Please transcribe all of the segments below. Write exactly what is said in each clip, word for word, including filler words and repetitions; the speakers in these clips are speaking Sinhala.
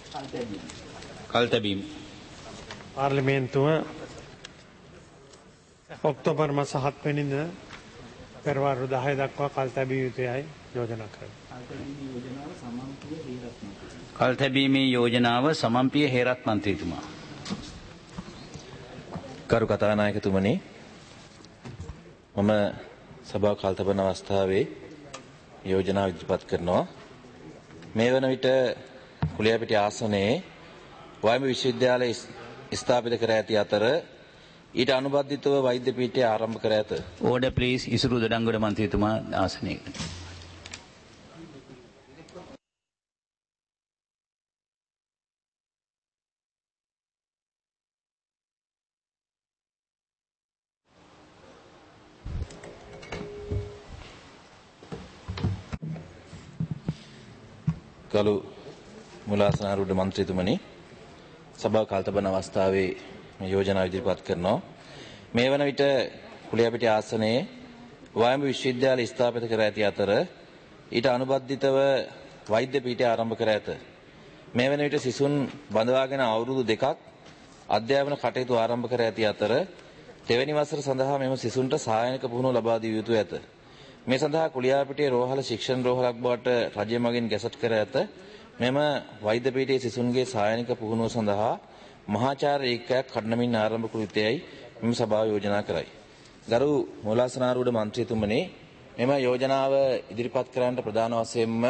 කල් තැබීම. පාර්ලිමේන්තුව ඔක්තෝබර් මාස හත් වෙනිදා පෙරවරු දහය දක්වා කල් තැබිය යුතුයයි යෝජනා කරනවා. කල් තැබීමේ යෝජනාව සමන්පිය හේරත් මන්ත්‍රීතුමා. කරු කතානායකතුමනි, මම සභාව කල් තබන අවස්ථාවේ යෝජනාව ඉදිරිපත් කරනවා. මේ වන විට කුලියාපිටිය ආසනයේ වයඹ විශ්වවිද්‍යාලය ස්ථාපිත කර ඇති අතර ඊට අනුබද්ධිතව වෛද්‍ය පීඨය ආරම්භ කර ඇත. Order please. ඉසුරු දඩංගොඩ මන්ත්‍රීතුමා ආසනයේ. කළු මුලාසනාරූඪ මන්ත්‍රීතුමනි, සභාව කල් තබන අවස්ථාවේ මේ යෝජනාව ඉදිරිපත් කරනවා. මේ වන විට කුලියාපිටිය ආසනයේ වයඹ විශ්වවිද්‍යාලය ස්ථාපිත කර ඇති අතර ඊට අනුබද්ධිතව වෛද්‍ය පීඨය ආරම්භ කර ඇත. මේ වන විට සිසුන් බඳවාගෙන අවුරුදු දෙකක් අධ්‍යාපන කටයුතු ආරම්භ කර ඇති අතර තෙවැනි වසර සඳහා මෙම සිසුන්ට සහායනික පුහුණුව ලබා දිය යුතු ඇත. මේ සඳහා කුලියාපිටිය රෝහල ශික්ෂණ රෝහලක් බවට රජය මගින් ගැසට් කර ඇත. මෙම වෛද්‍ය පීඨයේ සිසුන්ගේ සහායනික පුහුණුව සඳහා මහාචාර්ය ඒකකයක් කඩනමින් ආරම්භ කළ යුතුයයි මෙම සභාව යෝජනා කරයි. ගරු මූලාසනාරූඪ මන්ත්‍රීතුමනි, මෙම යෝජනාව ඉදිරිපත් කරන්නට ප්‍රධාන වශයෙන්ම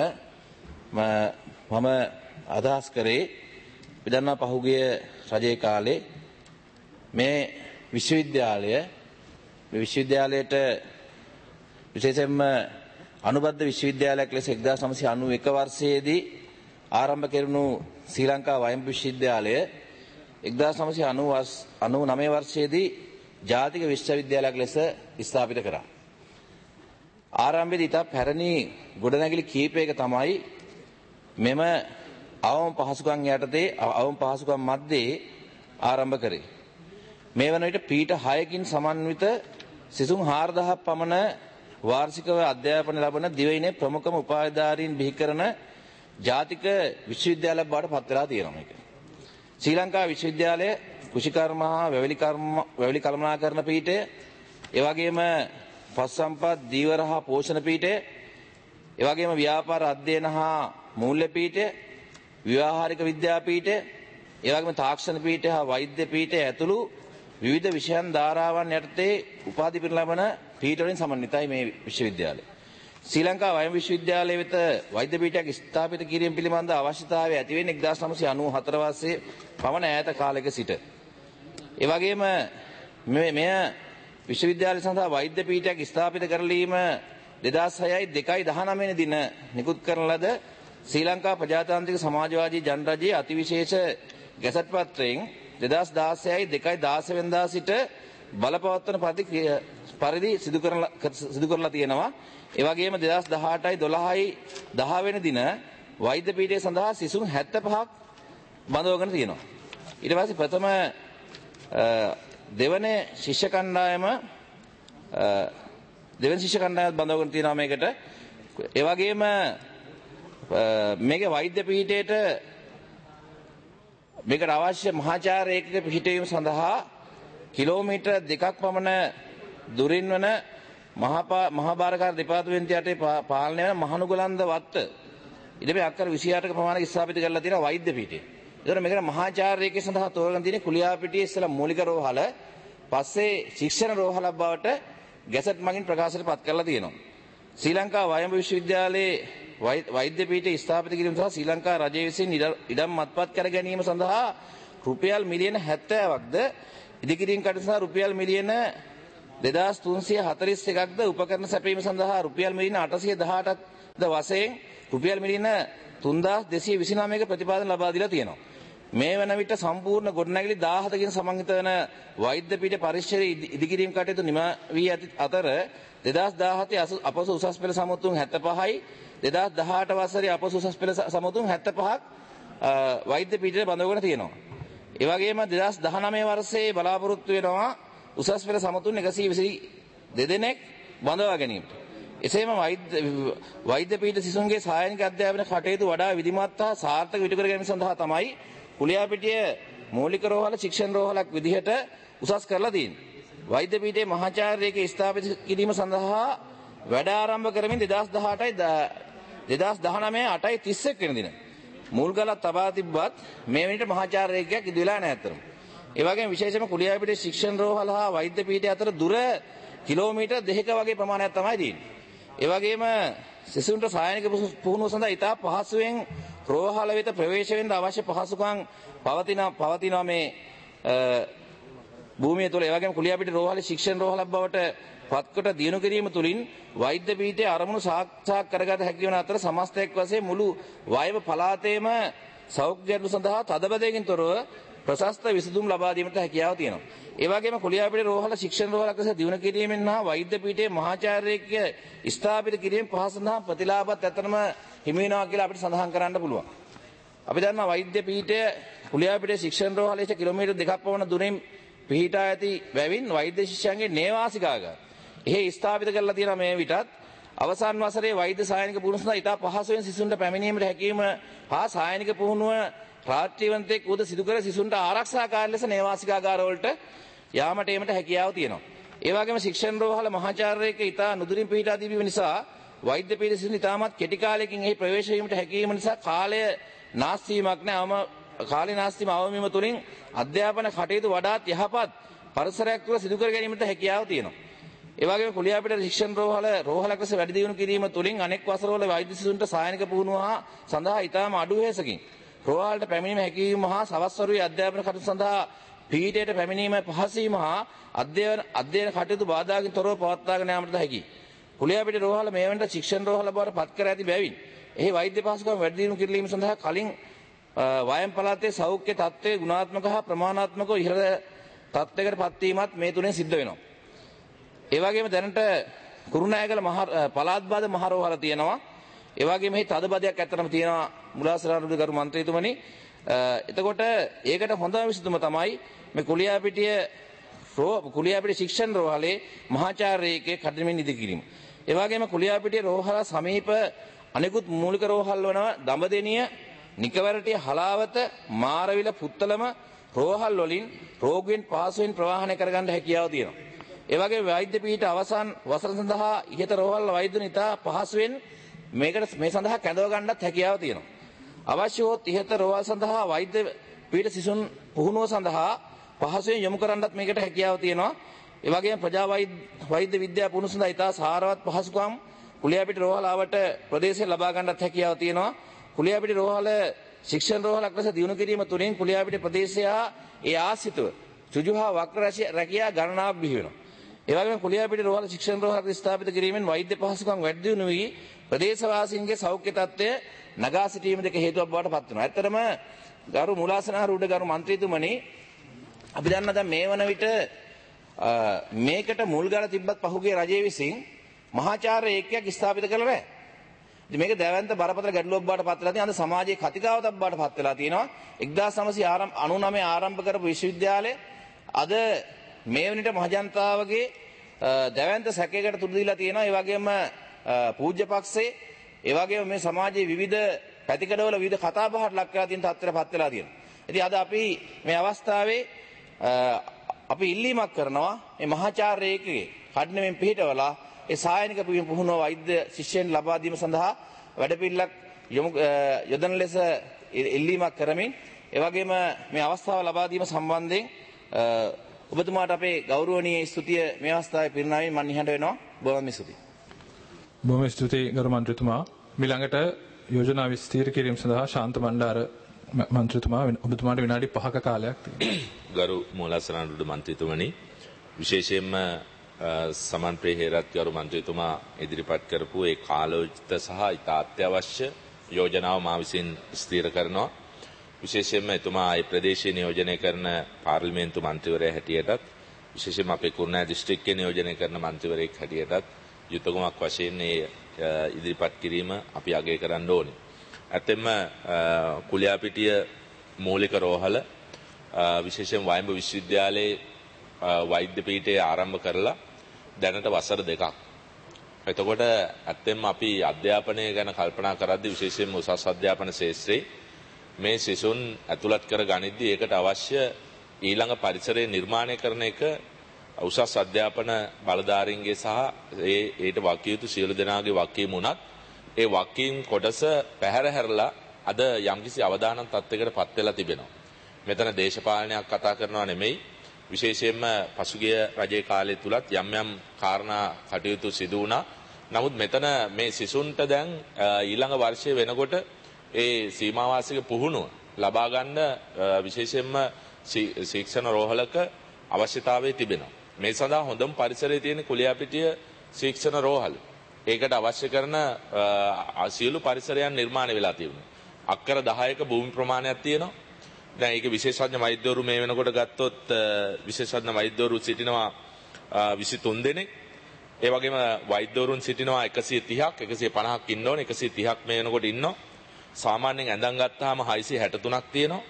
මම අදහස් කරේ විදන්නා පහුගිය රජයේ කාලේ මේ විශ්වවිද්‍යාලය මේ විශ්වවිද්‍යාලයට විශේෂයෙන්ම අනුබද්ධ විශ්වවිද්‍යාලයක් ලෙස එක්දාස් නවසිය අනූ එක වර්ෂයේදී ආරම්භ කෙරුණු ශ්‍රී ලංකා වයඹ විශ්වවිද්‍යාලය එක්දාස් නවසිය අනූ නවය වර්ෂයේදී ජාතික විශ්වවිද්‍යාලයක් ලෙස ස්ථාපිත කරා. ආරම්භයේදී ඉතා පැරණි ගොඩනැගිලි කීපයක තමයි මෙම අවම පහසුකම් යටතේ අවම පහසුකම් මැද්දේ ආරම්භ කරේ. මේ වන විට පීඨ හයකින් සමන්විත සිසුන් හාරදහසක් පමණ වාර්ෂිකව අධ්‍යාපනය ලබන දිවයිනේ ප්‍රමුඛම උපාධිධාරීන් බිහි කරන ජාතික විශ්වවිද්‍යාලයක් බවට පත් වෙලා තියෙනවා මේක. ශ්‍රී ලංකා විශ්වවිද්‍යාලය කෘෂිකර්ම හා වැවිලි කර්ම වැවිලි කළමනාකරණ පීඨය, ඒ වගේම පශු සම්පත් ධීවර හා පෝෂණ පීඨය, ඒ වගේම ව්‍යාපාර අධ්‍යයන හා මූල්‍ය පීඨය, ව්‍යවහාරික විද්‍යා පීඨය, ඒ වගේම තාක්ෂණ පීඨය හා වෛද්‍ය පීඨය ඇතුළු විවිධ විෂයන් ධාරාවන් යටතේ උපාධි පිරිනමන පීඨ වලින් සමන්විතයි මේ විශ්වවිද්‍යාලය. ශ්‍රී ලංකා වයඹ විශ්වවිද්‍යාලය වෙත වෛද්‍ය පීඨයක් ස්ථාපිත කිරීම පිළිබඳ අවශ්‍යතාවය ඇති වෙන්නේ එක්දාස් නවසිය අනූ හතර වර්ෂයේ පමණ ඈත කාලයක සිට. ඒ වගේම මේ මෙය විශ්වවිද්‍යාලය සඳහා වෛද්‍ය පීඨයක් ස්ථාපිත කරලීම දෙදාස් හයයි දෙකයි දහනවය වෙනි දින නිකුත් කරන ලද ශ්‍රී ලංකා ප්‍රජාතාන්ත්‍රික සමාජවාදී ජනරජයේ අතිවිශේෂ ගැසට් පත්‍රයෙන් දෙදාස් දාසයයි දෙකයි දාසය වෙනිදා සිට බලපවත්වන පරිදි සිදු කරලා තියෙනවා. ඒ වගේම දෙදාස් දහඅටයි දොළහයි දහ වෙනි දින වෛද්‍ය පීඨය සඳහා සිසුන් හැත්තෑ පහක් බඳවගෙන තියෙනවා. ඊට පස්සේ ප්‍රථම දෙවන ශිෂ්‍ය කණ්ඩායම දෙවන ශිෂ්‍ය කණ්ඩායමත් බඳවගෙන තියෙනවා මේකට. ඒ වගේම මේකේ වෛද්‍ය පීඨයට මේකට අවශ්‍ය මහාචාර්ය ඒකක පිහිටවීම සඳහා කිලෝමීටර් දෙකක් පමණ දුරින් වන මහාභාරකාර දෙපාර්තමේන්තුව යටතේ පාලනය වන මහනුගලන්ද වත්ත ඉඩමේ අක්කර විසි අටක ප්‍රමාණයක් ස්ථාපිත කරලා තියෙනවා වෛද්‍ය පීඨය. ඒතර මේකට මහාචාර්ය ඒකක සඳහා තෝරගෙන තියෙන්නේ කුලියාපිටියේ ඉස්සලා මූලික රෝහල, පස්සේ ශික්ෂණ රෝහලක් බවට ගැසට් මගින් ප්‍රකාශයට පත් කරලා තියෙනවා. ශ්‍රී ලංකා වයඹ විශ්වවිද්‍යාලයේ වෛද්‍ය පීඨය ස්ථාපිත කිරීම සඳහා ශ්‍රී ලංකා රජය විසින් ඉඩම් අත්පත් කර ගැනීම සඳහා රුපියල් මිලියන හැත්තෑවක්ද, ඉදිකිරීම් කටයුතු සඳහා රුපියල් මිලියන දෙදාස් තුන්සිය හතළිස් එකක්ද, උපකරණ සැපයීම සඳහා රුපියල් මිලියන අටසිය දහඅටක්ද වශයෙන් රුපියල් මිලියන තුන්දාස් දෙසිය විසිනවයක ප්‍රතිපාදන ලබා දීලා තියෙනවා. මේ වන විට සම්පූර්ණ ගොඩනැගිලි දාහතකින් සමන්විත වන වෛද්‍ය පීඨ පරිශ්‍රයේ ඉදිකිරීම් කටයුතු නිම වී ඇති අතර දෙදාස් දාහතේ අපොස උසස් පෙළ සමුතුන් හැත්තෑ පහයි, දෙදාස් දහඅට වසරේ අපොස උසස් පෙළ සමුතුන් හැත්තෑ පහක් වෛද්‍ය පීඨයට බඳවගෙන තියෙනවා. ඒ වගේම දෙදාස් දහනවය වර්ෂයේ බලාපොරොත්තු වෙනවා උසස් පෙළ සමුතුන් එකසිය විසි දෙක දෙනෙක් බඳවා ගැනීමට. එසේම වෛද්‍ය වෛද්‍ය පීඨ සිසුන්ගේ සායනික අධ්‍යාපන කටයුතු වඩා විධිමත් හා සාර්ථක ඉටු කර ගැනීම සඳහා තමයි කුලියාපිටිය මූලික රෝහල ශික්ෂණ රෝහලක් විදිහට උසස් කරලා තියෙන්නේ. වෛද්‍ය පීඨයේ මහාචාර්යයෙක් ස්ථාපිත කිරීම සඳහා වැඩ ආරම්භ කරමින් දෙදාස් දහඅටයි දෙදාස් දහනවය අටයි තිස් එක් වෙනි දින මුල්ගලක් තබා තිබ්බත් මේ වෙනට මහාචාර්යයෙක් ඉදි වෙලා නැහැ අතරම. ඒ වගේම විශේෂම කුලියාපිටිය ශික්ෂණ රෝහල හා වෛද්‍ය පීඨය අතර දුර කිලෝමීටර් දෙකක වගේ ප්‍රමාණයක් තමයි තියෙන්නේ. ඒ වගේම සිසුන්ට සායනික පුහුණුව සඳහා ඉතා පහසුවෙන් රෝහල වෙත ප්‍රවේශ වෙන්න අවශ්‍ය පහසුකම් පවතින පවතිනවා මේ භූමිය තුළ. ඒ වගේම කුලියාපිටිය රෝහලේ ශික්ෂණ රෝහලක් බවට පත්කොට දියුණු කිරීම තුළින් වෛද්‍ය පීඨයේ අරමුණු සාක්ෂාත් කරගත හැකි වන අතර සමස්තයක් වශයෙන් මුළු වයඹ පළාතේම සෞඛ්‍ය ගැටළු සඳහා තදබදයකින් තොරව ප්‍රශස්ත විසඳුම් ලබා දීමට හැකියාව තියෙනවා. ඒ වගේම කුලියාපිටිය රෝහල ශික්ෂණ රෝහලක් ලෙස දියුණු කිරීමෙන් හා වෛද්‍ය පීඨයේ මහාචාර්යෙක් ස්ථාපිත කිරීමෙන් පහසු සඳහා ප්‍රතිලාභත් ඇත්තටම හිමි වෙනවා කියලා අපිට සඳහන් කරන්න පුළුවන්. අපි දන්නවා වෛද්‍ය පීඨය කුලියාපිටිය ශික්ෂණ රෝහලයේ කිලෝමීටර් දෙකක් පමණ දුරින් පිහිටා ඇති බැවින් වෛද්‍ය ශිෂ්‍යයන්ගේ නේවාසිකාගාර එහි ස්ථාපිත කරලා තියෙනවා. මේ විටත් අවසාන වසරේ වෛද්‍ය සායනික පුහුණුව සඳහා ඉතා පහසුවෙන් සිසුන්ට පැමිණීමට හැකියීම හා සායනික පුහුණුව රාත්‍රීවන්තයෙක් උද සිදු කර සිසුන්ට ආරක්ෂාකාරී ලෙස නේවාසිකාගාර වලට යාමට ඒමට හැකියාව තියෙනවා. ඒ වගේම ශික්ෂණ රෝහල මහාචාර්යයෙක් ඉතා නුදුරින් පිහිටා තිබීම නිසා වෛද්‍ය පීඨ සිසුන් ඉතාමත් කෙටි කාලයකින් එහි ප්‍රවේශ වීමට හැකියීම නිසා කාලය නාස්ති වීමක් නැවම කාලේ නාස්ති වීම අවම වීම තුළින් අධ්‍යාපන කටයුතු වඩාත් යහපත් පරිසරයක් තුළ සිදු කර ගැනීමට හැකියාව තියෙනවා. ඒ වගේම කුලියාපිටිය ශික්ෂණ රෝහල රෝහලක් ලෙස වැඩි දියුණු කිරීම තුළින් අනෙක් වසරවල වෛද්‍ය සිසුන්ට සායනික පුහුණුව සඳහා ඉතාම අඩු වෙහසකින් රෝහලට පැමිණීම හැකියවීම හා සවස් වරුවේ අධ්‍යාපන කටයුතු සඳහා පීඨයට පැමිණීම පහසු වීම හා අධ්‍යයන අධ්‍යයන කටයුතු බාධාකින් තොරව පවත්වාගෙන යාමටද හැකියි. කුලියාපිටිය රෝහල මේ වෙනට ශික්ෂණ රෝහල බවට පත් කර ඇති බැවින් එහි වෛද්‍ය පහසුකම් වැඩි දියුණු කිරීම සඳහා කලින් වයම් පළාතේ සෞඛ්‍ය තත්ත්වයේ ගුණාත්මක හා ප්‍රමාණාත්මකව ඉහළ තත්ත්වයකට පත්වීමත් මේ තුනෙන් සිද්ධ වෙනවා. ඒ වගේම දැනට කුරුණෑගල මහ පළාත් බාද මහ රෝහල තියෙනවා. ඒ වගේම මේ තදබදයක් ඇත්තටම තියෙනවා මුලාසරාරුඩ ගරු මන්ත්‍රීතුමනි. එතකොට ඒකට හොඳම විසඳුම තමයි මේ කුලියාපිටිය කුලියාපිටිය ශික්ෂණ රෝහලේ මහාචාර්යයෙක් කඩමින් ඉදි කිරීම. ඒ වගේම කුලියාපිටිය රෝහල සමීප අනෙකුත් මූලික රෝහල් වන දඹදෙනිය, නිකවරටිය, හලාවත, මාරවිල, පුත්තලම රෝහල් වලින් රෝගීන් පහසුවෙන් ප්‍රවාහනය කරගන්න හැකියාව තියෙනවා. ඒ වගේ වෛද්‍ය පීඨ අවසන් වසර සඳහා ඉහත රෝහල් වෛද්‍යුන් ඉතා පහසුවෙන් මේකට මේ සඳහා කැඳව ගන්නත් හැකියාව තියෙනවා. අවශ්‍ය වූ ඉහත රෝහල් සඳහා වෛද්‍ය පීඨ සිසුන් පුහුණුව සඳහා පහසුවෙන් යොමු කරන්නත් මේකට හැකියාව තියෙනවා. ඒ වගේම ප්‍රජා වෛද්‍ය විද්‍යා පුහුණුව සඳහා ඉතා සාරවත් පහසුකම් කුලියාපිටිය රෝහල ආවට ප්‍රදේශයේ ලබා ගන්නත් හැකියාව තියෙනවා. කුලියාපිටිය රෝහල ශික්ෂණ රෝහලක් ලෙස දියුණු කිරීම තුළින් කුලියාපිටිය ප්‍රදේශය ඒ ආශ්‍රිතව සුජු හා වක්‍ර රැකියා ගණනාවක් බිහි වෙනවා. ඒ වගේම කුලියාපිටිය රෝහල ශික්ෂණ රෝහලක් ස්ථාපිත කිරීමෙන් වෛද්‍ය පහසුකම් වැඩි දියුණු වී ප්‍රදේශවාසීන්ගේ සෞඛ්‍ය තත්ත්වය නගා සිටීම දෙක හේතුවක් බවට පත් වෙනවා. ඇත්තටම ගරු මුලාසනාරුඩ ගරු මන්ත්‍රීතුමනි, අපි දන්නා දැන් මේ වන විට මේකට මුල් ගාලා තිබ්බත් පහුගිය රජයේ විසින් මහාචාර්ය ඒකයක් ස්ථාපිත කළා නැහැ. ඉතින් මේක දැවැන්ත බරපතල ගැටලුවක් බවට පත් වෙලා තියෙනවා. අද සමාජයේ කතිකාවතක් බවට පත් වෙලා තියෙනවා. එක්දාස් නවසිය අනූනවය ආරම්භ කරපු විශ්වවිද්‍යාලය අද මේ වෙනට මහජනතාවගේ දැවැන්ත සැකයකට තුඩු දීලා තියෙනවා. ඒ වගේම පූජ්‍ය පක්ෂේ ඒ වගේම මේ සමාජයේ විවිධ පැතිකඩවල විවිධ කතා බහට ලක් කරලා තියෙන තත්ත්වයට පත් වෙලා තියෙනවා. ඉතින් අද අපි මේ අවස්ථාවේ අපි ඉල්ලීමක් කරනවා මේ මහාචාර්යයෙක්ගේ කඩිනමින් පිළිහිටවලා ඒ සායනික පුහුණුව වෛද්‍ය ශිෂ්‍යයන් ලබා දීම සඳහා වැඩපිළිවෙලක් යොදන ලෙස ඉල්ලීමක් කරමින් ඒ වගේම මේ අවස්ථාව ලබා දීම සම්බන්ධයෙන් ඔබතුමාට අපේ ගෞරවනීය ස්තුතිය මේ අවස්ථාවේ පිරිනමමින් මම නිහඬ වෙනවා. බොහොම ස්තුතියි. බොහොම ස්තුතියි ගරු මන්ත්‍රීතුමා. ඊළඟට යෝජනා විස්තීර කිරීම සඳහා ශාන්ත බණ්ඩාර මන්ත්‍රීතුමා ඔබතුමාට විනාඩි පහක කාලයක් තියෙනවා. ගරු මූලාසනාරුඩ මන්ත්‍රීතුමනි, විශේෂයෙන්ම සමන්ප්‍රේ හේරත් ගරු මන්ත්‍රීතුමා ඉදිරිපත් කරපු ඒ කාලෝචිත සහ ඉතා අත්‍යවශ්‍ය යෝජනාව මා විසින් ස්ථීර කරනවා. විශේෂයෙන්ම එතුමා ඒ ප්‍රදේශයේ නියෝජනය කරන පාර්ලිමේන්තු මන්ත්‍රීවරයා හැටියටත් විශේෂයෙන්ම අපේ කුරුණෑ දිස්ත්‍රික්කයේ නියෝජනය කරන මන්ත්‍රීවරයෙක් හැටියටත් යුතුයකමක් වශයෙන් ඒ ඉදිරිපත් කිරීම අපි අගය කරන්න ඕනේ. ඇත්තෙන්ම කුලියාපිටිය මූලික රෝහල විශේෂයෙන් වයඹ විශ්වවිද්‍යාලයේ වෛද්‍ය පීඨය ආරම්භ කරලා දැනට වසර දෙකක් එතකොට ඇත්තෙන්ම අපි අධ්‍යාපනය ගැන කල්පනා කරද්දී විශේෂයෙන්ම උසස් අධ්‍යාපන ශාස්ත්‍රයේ මේ සිසුන් ඇතුළත් කර ගනිද්දී ඒකට අවශ්‍ය ඊළඟ පරිසරය නිර්මාණය කරන එක උසස් අධ්‍යාපන බලධාරීන්ගේ සහ ඒ ඊට වකිය යුතු සියලු දෙනාගේ වගකීම උනත් ඒ වගකීම් කොටස පැහැර හැරලා අද යම්කිසි අවදානම් තත්යකට පත් වෙලා තිබෙනවා. මෙතන දේශපාලනයක් කතා කරනවා නෙමෙයි. විශේෂයෙන්ම පසුගිය රජයේ කාලය තුලත් යම් යම් කාරණා කටයුතු සිදු වුණා. නමුත් මෙතන මේ සිසුන්ට දැන් ඊළඟ වර්ෂයේ වෙනකොට ඒ සීමාවාසික පුහුණුව ලබා ගන්න විශේෂයෙන්ම ශික්ෂණ රෝහලක අවශ්‍යතාවය තිබෙනවා. මේ සඳහා හොඳම පරිසරයේ තියෙන කුලියාපිටිය ශික්ෂණ රෝහල. ඒකට අවශ්‍ය කරන සියලු පරිසරයන් නිර්මාණය වෙලා තියෙනවා. අක්කර දහයක භූමි ප්‍රමාණයක් තියෙනවා. දැන් ඒක විශේෂඥ වෛද්‍යවරු මේ වෙනකොට ගත්තොත් විශේෂඥ වෛද්‍යවරු සිටිනවා විසි තුන් දෙනෙක්. ඒ වගේම වෛද්‍යවරුන් සිටිනවා එකසිය තිහක් එකසිය පනහක් ඉන්න ඕනේ. එකසිය තිහක් මේ වෙනකොට ඉන්නවා. සාමාන්‍යයෙන් ඇඳන් ගත්තාම හයසිය හැට තුනක් තියෙනවා.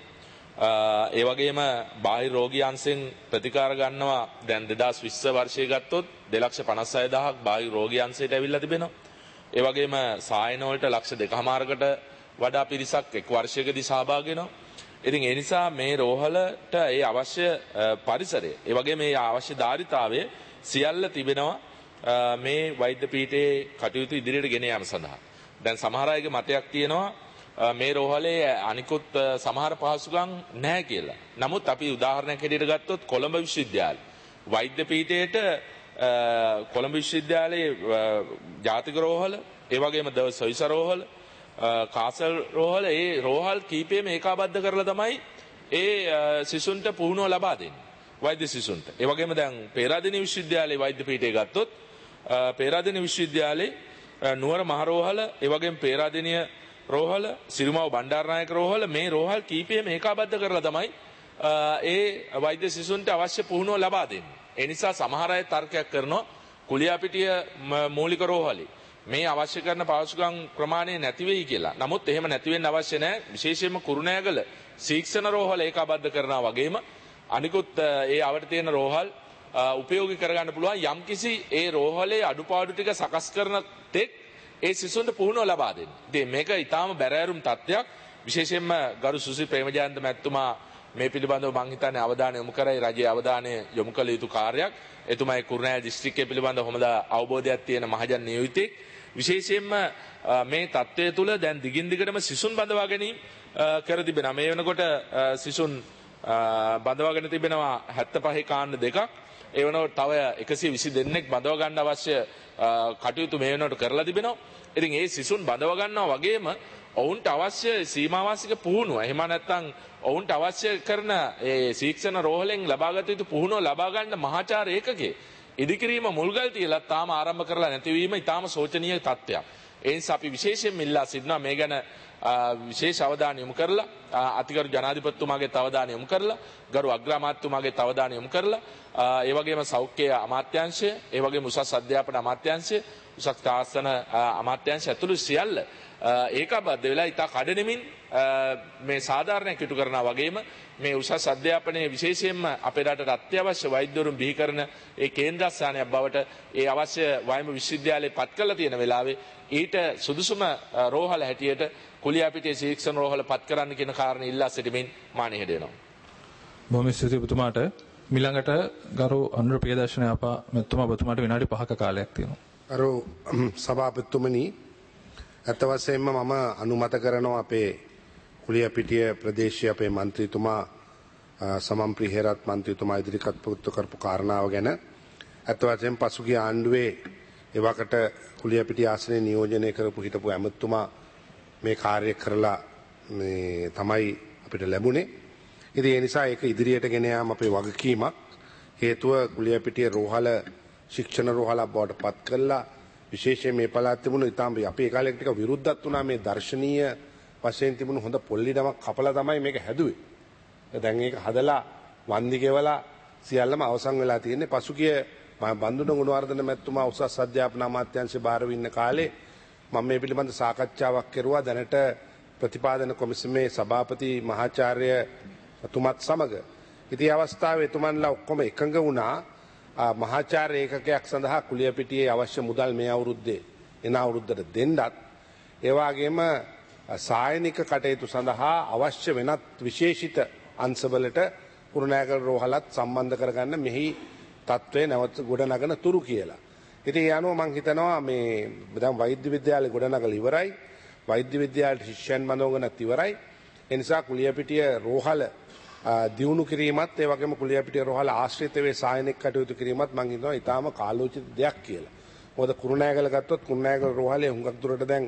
ඒ වගේම බාහිර රෝගී අංශෙන් ප්‍රතිකාර ගන්නවා දැන් දෙදාස් විස්ස වර්ෂයේ ගත්තොත් දෙලක්ෂ පනස් හය දහසක් බාහිර රෝගී අංශයට ඇවිල්ලා තිබෙනවා. ඒ වගේම සායන වලට ලක්ෂ දෙකමාරකට වඩා පිරිසක් එක් වර්ෂයකදී සහභාගී වෙනවා. ඉතින් ඒ නිසා මේ රෝහලට ඒ අවශ්‍ය පරිසරය ඒ වගේ මේ අවශ්‍ය ධාරිතාවය සියල්ල තිබෙනවා මේ වෛද්‍ය පීඨයේ කටයුතු ඉදිරියට ගෙන යාම සඳහා. දැන් සමහර අයගේ මතයක් තියෙනවා මේ රෝහලේ අනිකුත් සමහර පහසුකම් නැහැ කියලා. නමුත් අපි උදාහරණයක් හැටියට ගත්තොත් කොළඹ විශ්වවිද්‍යාලය වෛද්‍ය පීඨයේට කොළඹ විශ්වවිද්‍යාලයේ ජාතික රෝහල ඒ වගේම ද සොයිස රෝහල කාසල් රෝහල ඒ රෝහල් කීපෙම ඒකාබද්ධ කරලා තමයි ඒ සිසුන්ට පුහුණුව ලබා දෙන්නේ වෛද්‍ය සිසුන්ට. ඒ වගේම දැන් පේරාදෙණිය විශ්වවිද්‍යාලයේ වෛද්‍ය පීඨය ගත්තොත් පේරාදෙණිය විශ්වවිද්‍යාලයේ නුවර මහ රෝහල ඒ වගේම පේරාදෙණිය රෝහල සිරිමාව බණ්ඩාරනායක රෝහල මේ රෝහල් කීපෙම ඒකාබද්ධ කරලා තමයි ඒ වෛද්‍ය සිසුන්ට අවශ්‍ය පුහුණුව ලබා දෙන්නේ. ඒ නිසා සමහර අය තර්කයක් කරනවා කුලියාපිටිය මූලික රෝහලේ මේ අවශ්‍ය කරන පහසුකම් ප්‍රමාණය නැති වෙයි කියලා. නමුත් එහෙම නැති වෙන්න අවශ්‍ය නැහැ. විශේෂයෙන්ම කුරුණෑගල ශික්ෂණ රෝහල ඒකාබද්ධ කරනවා වගේම අනිකුත් ඒ අවට තියෙන රෝහල් උපයෝගී කරගන්න පුළුවන් යම්කිසි ඒ රෝහලේ අඩුපාඩු ටික සකස් කරන තෙක් ඒ සිසුන්ට පුහුණුව ලබා දෙන්න. ඉතින් මේක ඊටාම බැරෑරුම් තත්ත්වයක්. විශේෂයෙන්ම ගරු සුසිල් ප්‍රේමජයන්ත මැතිතුමා මේ පිළිබඳව මං හිතන්නේ අවධානය යොමු කරයි රජයේ අවධානය යොමු කළ යුතු කාර්යයක්. එතුමායි කුරුණෑගල දිස්ත්‍රික්කය පිළිබඳව හොඳ අවබෝධයක් තියෙන මහජන නියෝජිතෙක්. විශේෂයෙන්ම මේ තත්ත්වය තුළ දැන් දිගින් දිගටම සිසුන් බඳවා ගැනීම කර තිබෙනවා. මේ වෙනකොට සිසුන් බඳවාගෙන තිබෙනවා හැත්තෑ පහේ කාණ්ඩ දෙකක්. ඒ වෙනකොට තව එකසිය විසි දෙනෙක් බඳව ගන්න අවශ්‍ය කටයුතු මේ වෙනකොට කරලා තිබෙනවා. ඉතින් ඒ සිසුන් බඳව ගන්නවා වගේම ඔවුන්ට අවශ්‍ය සීමාවාසික පුහුණුව එහෙම නැත්නම් ඔවුන්ට අවශ්‍ය කරන ඒ ශික්ෂණ රෝහලෙන් ලබාගත යුතු පුහුණුව ලබා ගන්න මහාචාර්ය ඒකකේ ඉදිකිරීම මුල්ගල් තියලා තාම ආරම්භ කරලා නැතිවීම ඉතාම සෝචනීය තත්ත්වයක්. ඒ නිසා අපි විශේෂයෙන් ඉල්ලා සිටිනවා මේ ගැන විශේෂ අවධානය යොමු කරලා අතිගරු ජනාධිපතිතුමාගේ අවධානය යොමු කරලා ගරු අග්‍රාමාත්‍යතුමාගේ අවධානය යොමු කරලා ඒ වගේම සෞඛ්‍ය අමාත්‍යාංශය ඒ වගේම උසස් අධ්‍යාපන අමාත්‍යාංශය උසස් තාක්ෂණ අමාත්‍යාංශය ඇතුළු සියල්ල ඒකාබද්ධ වෙලා ඉතා කඩනෙමින් මේ සාධාරණයක් ඉටු කරනවා වගේම මේ උසස් අධ්‍යාපනයේ විශේෂයෙන්ම අපේ රටට අත්‍යවශ්‍ය වෛද්‍යවරුන් බිහි කරන ඒ කේන්ද්‍රස්ථානයක් බවට ඒ අවශ්‍ය වයඹ විශ්වවිද්‍යාලයේ පත් කරලා තියෙන වෙලාවේ ඊට සුදුසුම රෝහල හැටියට කුලියාපිටිය ශික්ෂණ රෝහල පත් කරන්න කියන කාරණේ ඉල්ලා සිටමින් මානෙ හෙඩෙනවා. බොහොම ස්තුතියි ඔබතුමාට. මිලඟට ගරු අනුර ප්‍රියදර්ශන අපා මෙතුමා ඔබතුමාට විනාඩි පහක කාලයක් තියෙනවා. අර සභාපතිතුමනි අත වශයෙන්ම මම අනුමත කරනවා අපේ කුලියාපිටිය ප්‍රදේශීය අපේ മന്ത്രിතුමා සමම් ප්‍රියහෙරත් മന്ത്രിතුමා ඉදිරිපත් කරපු කාරණාව ගැන අත වශයෙන් පසුගිය ආණ්ඩුවේ එවකට කුලියාපිටිය ආසනයේ නියෝජනය කරපු හිටපු ඇමතුමා මේ කාර්ය කරලා මේ තමයි අපිට ලැබුණේ. ඉතින් ඒ නිසා ඒක ඉදිරියට ගෙන යාම අපේ වගකීමක්. හේතුව කුලියාපිටිය රෝහල ශික්ෂණ රෝහලක් බවට පත් කළා. විශේෂයෙන් මේ පළාත් තිබුණු ඉතාම අපි ඒ කාලේ ටික විරුද්ධත් වුණා මේ දර්ශනීය වශයෙන් තිබුණු හොඳ පොල්ලිඩමක් කපලා තමයි මේක හැදුවේ. දැන් ඒක හදලා වන්දි ගෙවලා සියල්ලම අවසන් වෙලා තියෙන්නේ. පසුගිය බන්දුන ගුණවර්ධන මැතිතුමා උසස් අධ්‍යාපන අමාත්‍යාංශයේ භාරව ඉන්න කාලේ මම මේ පිළිබඳ සාකච්ඡාවක් කෙරුවා දැනට ප්‍රතිපාදන කොමිසමේ සභාපති මහාචාර්ය තුමත් සමග. ඉතින් අවස්ථාවේ එතුමන්ලා ඔක්කොම එකඟ වුණා මහාචාර්ය ඒකකයක් සඳහා කුලියපිටියේ අවශ්‍ය මුදල් මේ අවුරුද්දේ එන අවුරුද්දට දෙන්නත් ඒ වගේම සායනික කටයුතු සඳහා අවශ්‍ය වෙනත් විශේෂිත අංශවලට කුරුණෑගල රෝහලත් සම්බන්ධ කරගන්න මෙහි තත්ත්වය නැවත ගොඩනගන තුරු කියලා. ඉතින් ඒ අනුව මම හිතනවා මේ දැන් වෛද්‍ය විද්‍යාලේ ගොඩනගලා ඉවරයි. වෛද්‍ය විද්‍යාලයට ශිෂ්‍යයන් බඳවගෙනත් ඉවරයි. ඒ නිසා කුලියපිටිය රෝහල දියුණු කිරීමත් ඒ වගේම කුලියපිටිය රෝහල ආශ්‍රිත වේ සායනික කටයුතු කිරීමත් මම හිතනවා ඊටාම කාලෝචිත දෙයක් කියලා. මොකද කුරුණෑගල ගත්තොත් කුරුණෑගල රෝහලේ හුඟක් දුරට දැන්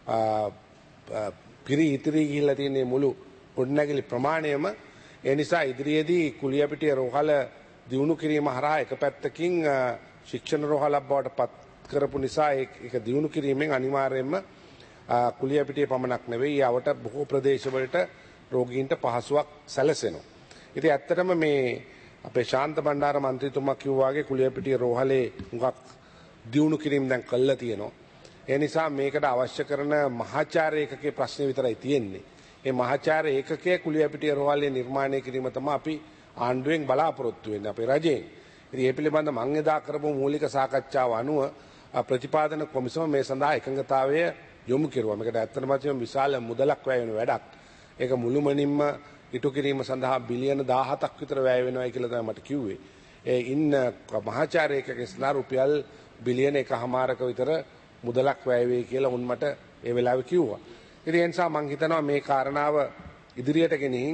පිරි ඉතිරි ගිහිල්ලා තියෙන මුළු ගොඩනැගිලි ප්‍රමාණයම ඒ නිසා ඉදිරියේදී කුලියපිටිය රෝහල දියුණු කිරීම හරහා එක පැත්තකින් ශික්ෂණ රෝහලක් බවට පත් කරපු නිසා ඒක දියුණු කිරීමෙන් අනිවාර්යයෙන්ම කුලියපිටිය පමණක් නෙවෙයි යාවට බොහෝ ප්‍රදේශවලට රෝගීන්ට පහසුවක් සැලසෙනවා. ඉතින් ඇත්තටම මේ අපේ ශාන්ත බණ්ඩාර මන්ත්‍රීතුමා කිව්වා වගේ කුලියපිටිය රෝහලේ හුඟක් දියුණු කිරීම දැන් කළා තියෙනවා. ඒ නිසා මේකට අවශ්‍ය කරන මහාචාර්ය ඒකකයේ ප්‍රශ්නේ විතරයි තියෙන්නේ. ඒ මහාචාර්ය ඒකකයේ කුලියපිටිය රෝහලේ නිර්මාණය කිරීම තමයි අපි ආණ්ඩුවෙන් බලාපොරොත්තු වෙන්නේ අපේ රජයෙන්. ඉතින් මේ පිළිබඳව මම එදා කරපු මූලික සාකච්ඡාව අනුව ප්‍රතිපාදන කොමිසම මේ සඳහා එකඟතාවය යොමු කෙරුවා. මේකට ඇත්තටම විශාල මුදලක් වැය වෙන වැඩක්. ඒක මුළුමනින්ම ඉටු කිරීම සඳහා බිලියන දහහතක් විතර වැය වෙනවායි කියලා තමයි මට කිව්වේ. ඒ ඉන්න මහාචාර්ය ඒකකයේ සඳහා රුපියල් බිලියන එකමාරක විතර මුදලක් වැය වෙයි කියලා උන් මට ඒ වෙලාවේ කිව්වා. ඉතින් ඒ නිසා මම හිතනවා මේ කාරණාව ඉදිරියට ගෙනිහින්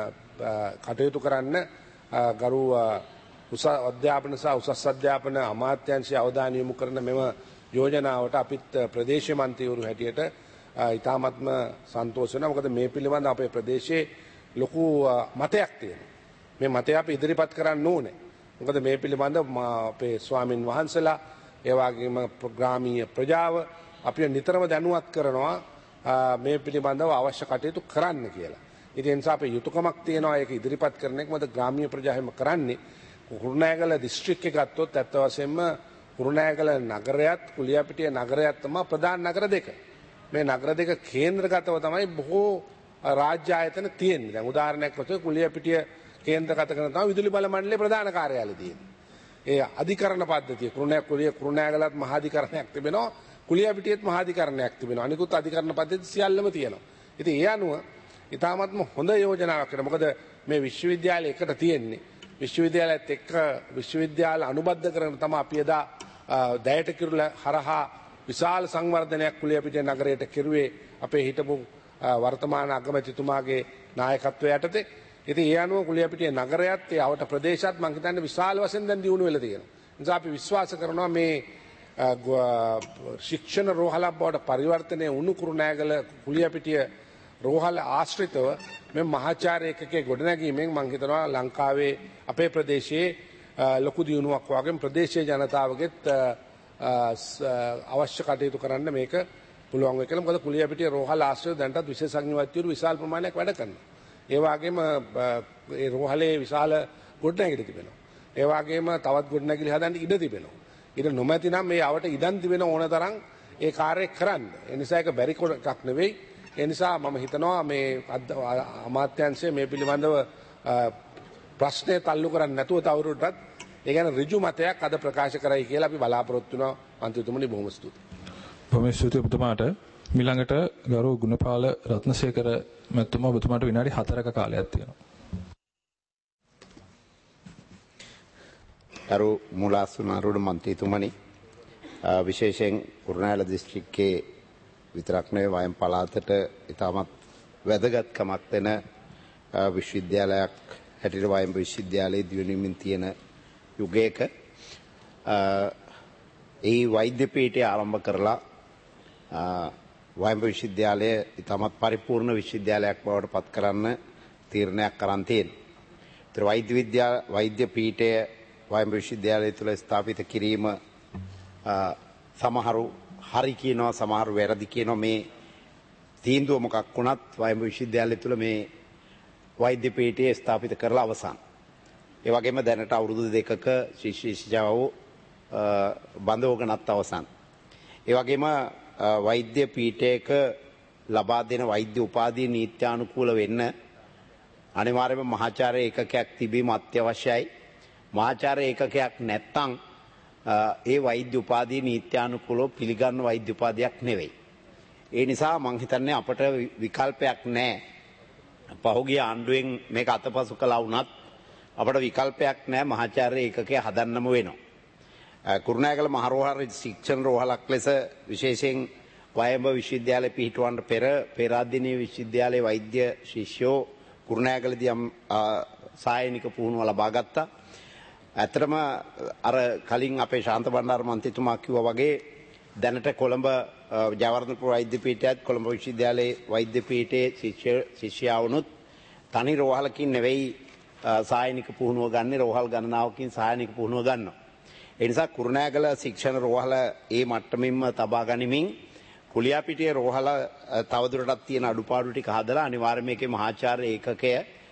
කටයුතු කරන්න ගරු උසස් අධ්‍යාපන සහ උසස් අධ්‍යාපන අමාත්‍යාංශය අවධානය යොමු කරන මෙම යෝජනාවට අපිත් ප්‍රදේශීය මන්ත්‍රීවරු හැටියට ඉතාමත්ම සන්තෝෂ වෙනවා. මොකද මේ පිළිබඳව අපේ ප්‍රදේශයේ ලොකු මතයක් තියෙනවා. මේ මතය අපි ඉදිරිපත් කරන්න ඕනේ. මොකද මේ පිළිබඳව අපේ ස්වාමින් වහන්සේලා ඒ වගේම ග්‍රාමීය ප්‍රජාව අපිව නිතරම දැනුවත් කරනවා මේ පිළිබඳව අවශ්‍ය කටයුතු කරන්න කියලා. ඉතින් ඒ නිසා අපේ යුතුයකමක් තියෙනවා ඒක ඉදිරිපත් කරන එක. මොකද ග්‍රාමීය ප්‍රජාවම කරන්නේ කුරුණෑගල දිස්ත්‍රික්කේ ගත්තොත් ඇත්ත වශයෙන්ම කුරුණෑගල නගරයත් කුලියපිටිය නගරයත් තමයි ප්‍රධාන නගර දෙක. මේ නගර දෙක කේන්ද්‍රගතව තමයි බොහෝ රාජ්‍ය ආයතන තියෙන්නේ. දැන් උදාහරණයක් වශයෙන් කුලියපිටිය කේන්ද්‍රගත කරන තමයි විදුලි බල මණ්ඩලයේ ප්‍රධාන කාර්යාලය තියෙන්නේ. ඒ අධිකරණ පද්ධතිය කුරුණෑගල කුරුණෑගලත් මහාධිකරණයක් තිබෙනවා. කුලියපිටියෙත් මහාධිකරණයක් තිබෙනවා. අනිකුත් අධිකරණ පද්ධති සියල්ලම තියෙනවා. ඉතින් ඒ අනුව ඉතාමත්ම හොඳ යෝජනාවක් කරා. මොකද මේ විශ්වවිද්‍යාලය එකට තියෙන්නේ. විශ්වවිද්‍යාලයත් එක්ක විශ්වවිද්‍යාල අනුබද්ධ කරන තමයි අපි එදා දැයට කිරුළ හරහා විශාල සංවර්ධනයක් කුලියපිටිය නගරයට කෙරුවේ අපේ හිටපු වර්තමාන අගමැතිතුමාගේ නායකත්වය යටතේ. ඉතින් ඒ අනුව කුලියපිටිය නගරයත් ඒ අවට ප්‍රදේශات මම හිතන්නේ විශාල වශයෙන් දැන් දියුණු වෙලා තියෙනවා. ඒ නිසා අපි විශ්වාස කරනවා මේ ශික්ෂණ රෝහලක් බවට පරිවර්තනය වුණු කුරුණෑගල කුලියපිටිය රෝහල ආශ්‍රිතව මේ මහාචාර්ය ඒකකයේ ගොඩනැගීමෙන් මම හිතනවා ලංකාවේ අපේ ප්‍රදේශයේ ලොකු දියුණුවක් වගේම ප්‍රදේශීය ජනතාවගෙත් අවශ්‍ය කටයුතු කරන්න මේක පුළුවන් වෙයි කියලා. මොකද කුලියපිටිය රෝහල ආශ්‍රිතව දැන්ටත් විශේෂඥ වෛද්‍යවරු විශාල ප්‍රමාණයක් වැඩ කරනවා. ඒ වගේම ඒ රෝහලේ විශාල ගොඩනැගිලි තිබෙනවා. ඒ වගේම තවත් ගොඩනැගිලි හදන්න ඉඩ තිබෙනවා. ඉඩ නොමැති නම් මේ අවට ඉඩම් තිබෙන ඕන තරම් ඒ කාර්යය කරන්න. ඒ නිසා ඒක බැරි එකක් නෙවෙයි. ඒ නිසා මම හිතනවා මේ අමාත්‍යාංශය මේ පිළිබඳව ප්‍රශ්නය තල්ලු කරන්නේ නැතුව තවදුරටත් ඒ ගැන ඍජු මතයක් අද ප්‍රකාශ කරයි කියලා අපි බලාපොරොත්තු වෙනවා. මන්ත්‍රීතුමනි බොහොම ස්තුතියි. බොහොම ස්තුතියි ඔබතුමාට. ඊළඟට ගරු ගුණපාල රත්නසේකර මැතිතුමා ඔබතුමාට විනාඩි හතරක කාලයක් තියෙනවා. ගරු මුලාසුනාරුඩ මන්ත්‍රීතුමනි, විශේෂයෙන් කුරුණෑගල දිස්ත්‍රික්කයේ විතරක් නෙවෙයි වයම් පළාතට ඉතාමත් වැදගත්කමක් දෙන විශ්වවිද්‍යාලයක් හැටියට වයම් විශ්වවිද්‍යාලයේ දියුණුවමින් තියෙන යුගයක ඒ වෛද්‍ය පීඨය ආරම්භ කරලා වයම් විශ්වවිද්‍යාලය ඉතාමත් පරිපූර්ණ විශ්වවිද්‍යාලයක් බවට පත් කරන්න තීරණයක් කරන් තියෙනවා. ඒතර වෛද්‍ය විද්‍යා වෛද්‍ය පීඨය වයම් විශ්වවිද්‍යාලය තුළ ස්ථාපිත කිරීම සමහරු හරි කියනවා සමහරු වැරදි කියනවා. මේ තීන්දුව මොකක් වුණත් වයම් විශ්වවිද්‍යාලය තුළ මේ වෛද්‍ය පීඨය ස්ථාපිත කරලා අවසන්. ඒ වගේම දැනට අවුරුදු දෙකක ශිෂ්‍ය ශිෂ්‍යාවෝ බඳවගෙනත් අවසන්. ඒ වගේම වෛද්‍ය පීඨයක ලබා දෙන වෛද්‍ය උපාධිය නීත්‍යානුකූල වෙන්න අනිවාර්යයෙන්ම මහාචාර්ය ඒකකයක් තිබීම අත්‍යවශ්‍යයි. මහාචාර්ය ඒකකයක් නැත්තම් ඒ වෛද්‍ය උපාධිය නීත්‍යානුකූලව පිළිගන්න වෛද්‍ය උපාධියක් නෙවෙයි. ඒ නිසා මම හිතන්නේ අපට විකල්පයක් නැහැ. පහුගිය ආණ්ඩුවෙන් මේක අතපසු කළා වුණත් අපට විකල්පයක් නැහැ මහාචාර්ය ඒකකය හදන්නම වෙනවා. කුරුණෑගල මහරෝහල ශික්ෂණ රෝහලක් ලෙස විශේෂයෙන් වයඹ විශ්වවිද්‍යාලය පිහිටුවන්න පෙර පේරාදෙණිය විශ්වවිද්‍යාලයේ වෛද්‍ය ශිෂ්‍යෝ කුරුණෑගලදී සායනික පුහුණුව ලබා ගත්තා. ඇත්තටම අර කලින් අපේ ශාන්ත බණ්ඩාර මන්ත්‍රීතුමා කිව්වා වගේ දැනට කොළඹ ජයවර්ධනපුර වෛද්‍ය පීඨයත් කොළඹ විශ්වවිද්‍යාලයේ වෛද්‍ය පීඨයේ ශිෂ්‍ය ශිෂ්‍යාවුනුත් තනි රෝහලකින් නෙවෙයි සායනික පුහුණුව ගන්න රෝහල් ගණනාවකින් සායනික පුහුණුව ගන්නවා. ඒ නිසා කුරුණෑගල ශික්ෂණ රෝහල ඒ මට්ටමින්ම තබා ගනිමින් කුලියාපිටියේ රෝහල තවදුරටත් තියෙන අඩුපාඩු ටික හදලා අනිවාර්යයෙන් මේකේ මහාචාර්ය ඒකකය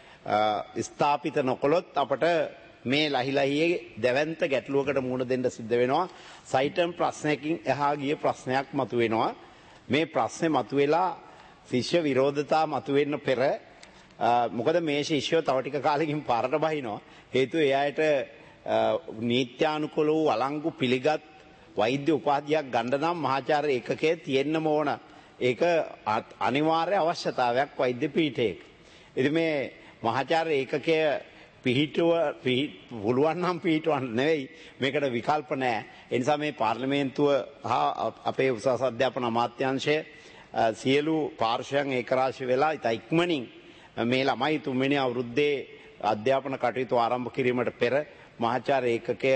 ස්ථාපිත නොකළොත් අපට මේ ලහිලහියේ දැවැන්ත ගැටලුවකට මුහුණ දෙන්න සිද්ධ වෙනවා. සයිටම් ප්‍රශ්නයකින් එහා ගිය ප්‍රශ්නයක් මතුවෙනවා. මේ ප්‍රශ්නේ මතුවෙලා ශිෂ්‍ය විරෝධතා මතුවෙන්න පෙර මොකද මේ ශිෂ්‍යෝ තව ටික කාලෙකින් පාරට බහිනවා. හේතුව ඒ අයට නීත්‍යානුකූල වූ අලංගු පිළිගත් වෛද්‍ය උපාධියක් ගන්න නම් මහාචාර්ය ඒකකයේ තියෙන්නම ඕන. ඒක අනිවාර්ය අවශ්‍යතාවයක් වෛද්‍ය පීඨයක. ඉතින් මේ මහාචාර්ය ඒකකය පිහිටුව පුළුවන් නම් පිහිටවන්න නෙවෙයි මේකට විකල්ප නැහැ. ඒ නිසා මේ පාර්ලිමේන්තුව හා අපේ උසස් අධ්‍යාපන අමාත්‍යාංශය සියලු පාර්ශ්වයන් ඒකරාශී වෙලා ඉතා ඉක්මනින් මේ ළමයි තුන්වෙනි අවුරුද්දේ අධ්‍යාපන කටයුතු ආරම්භ කිරීමට පෙර මහාචාර්ය ඒකකය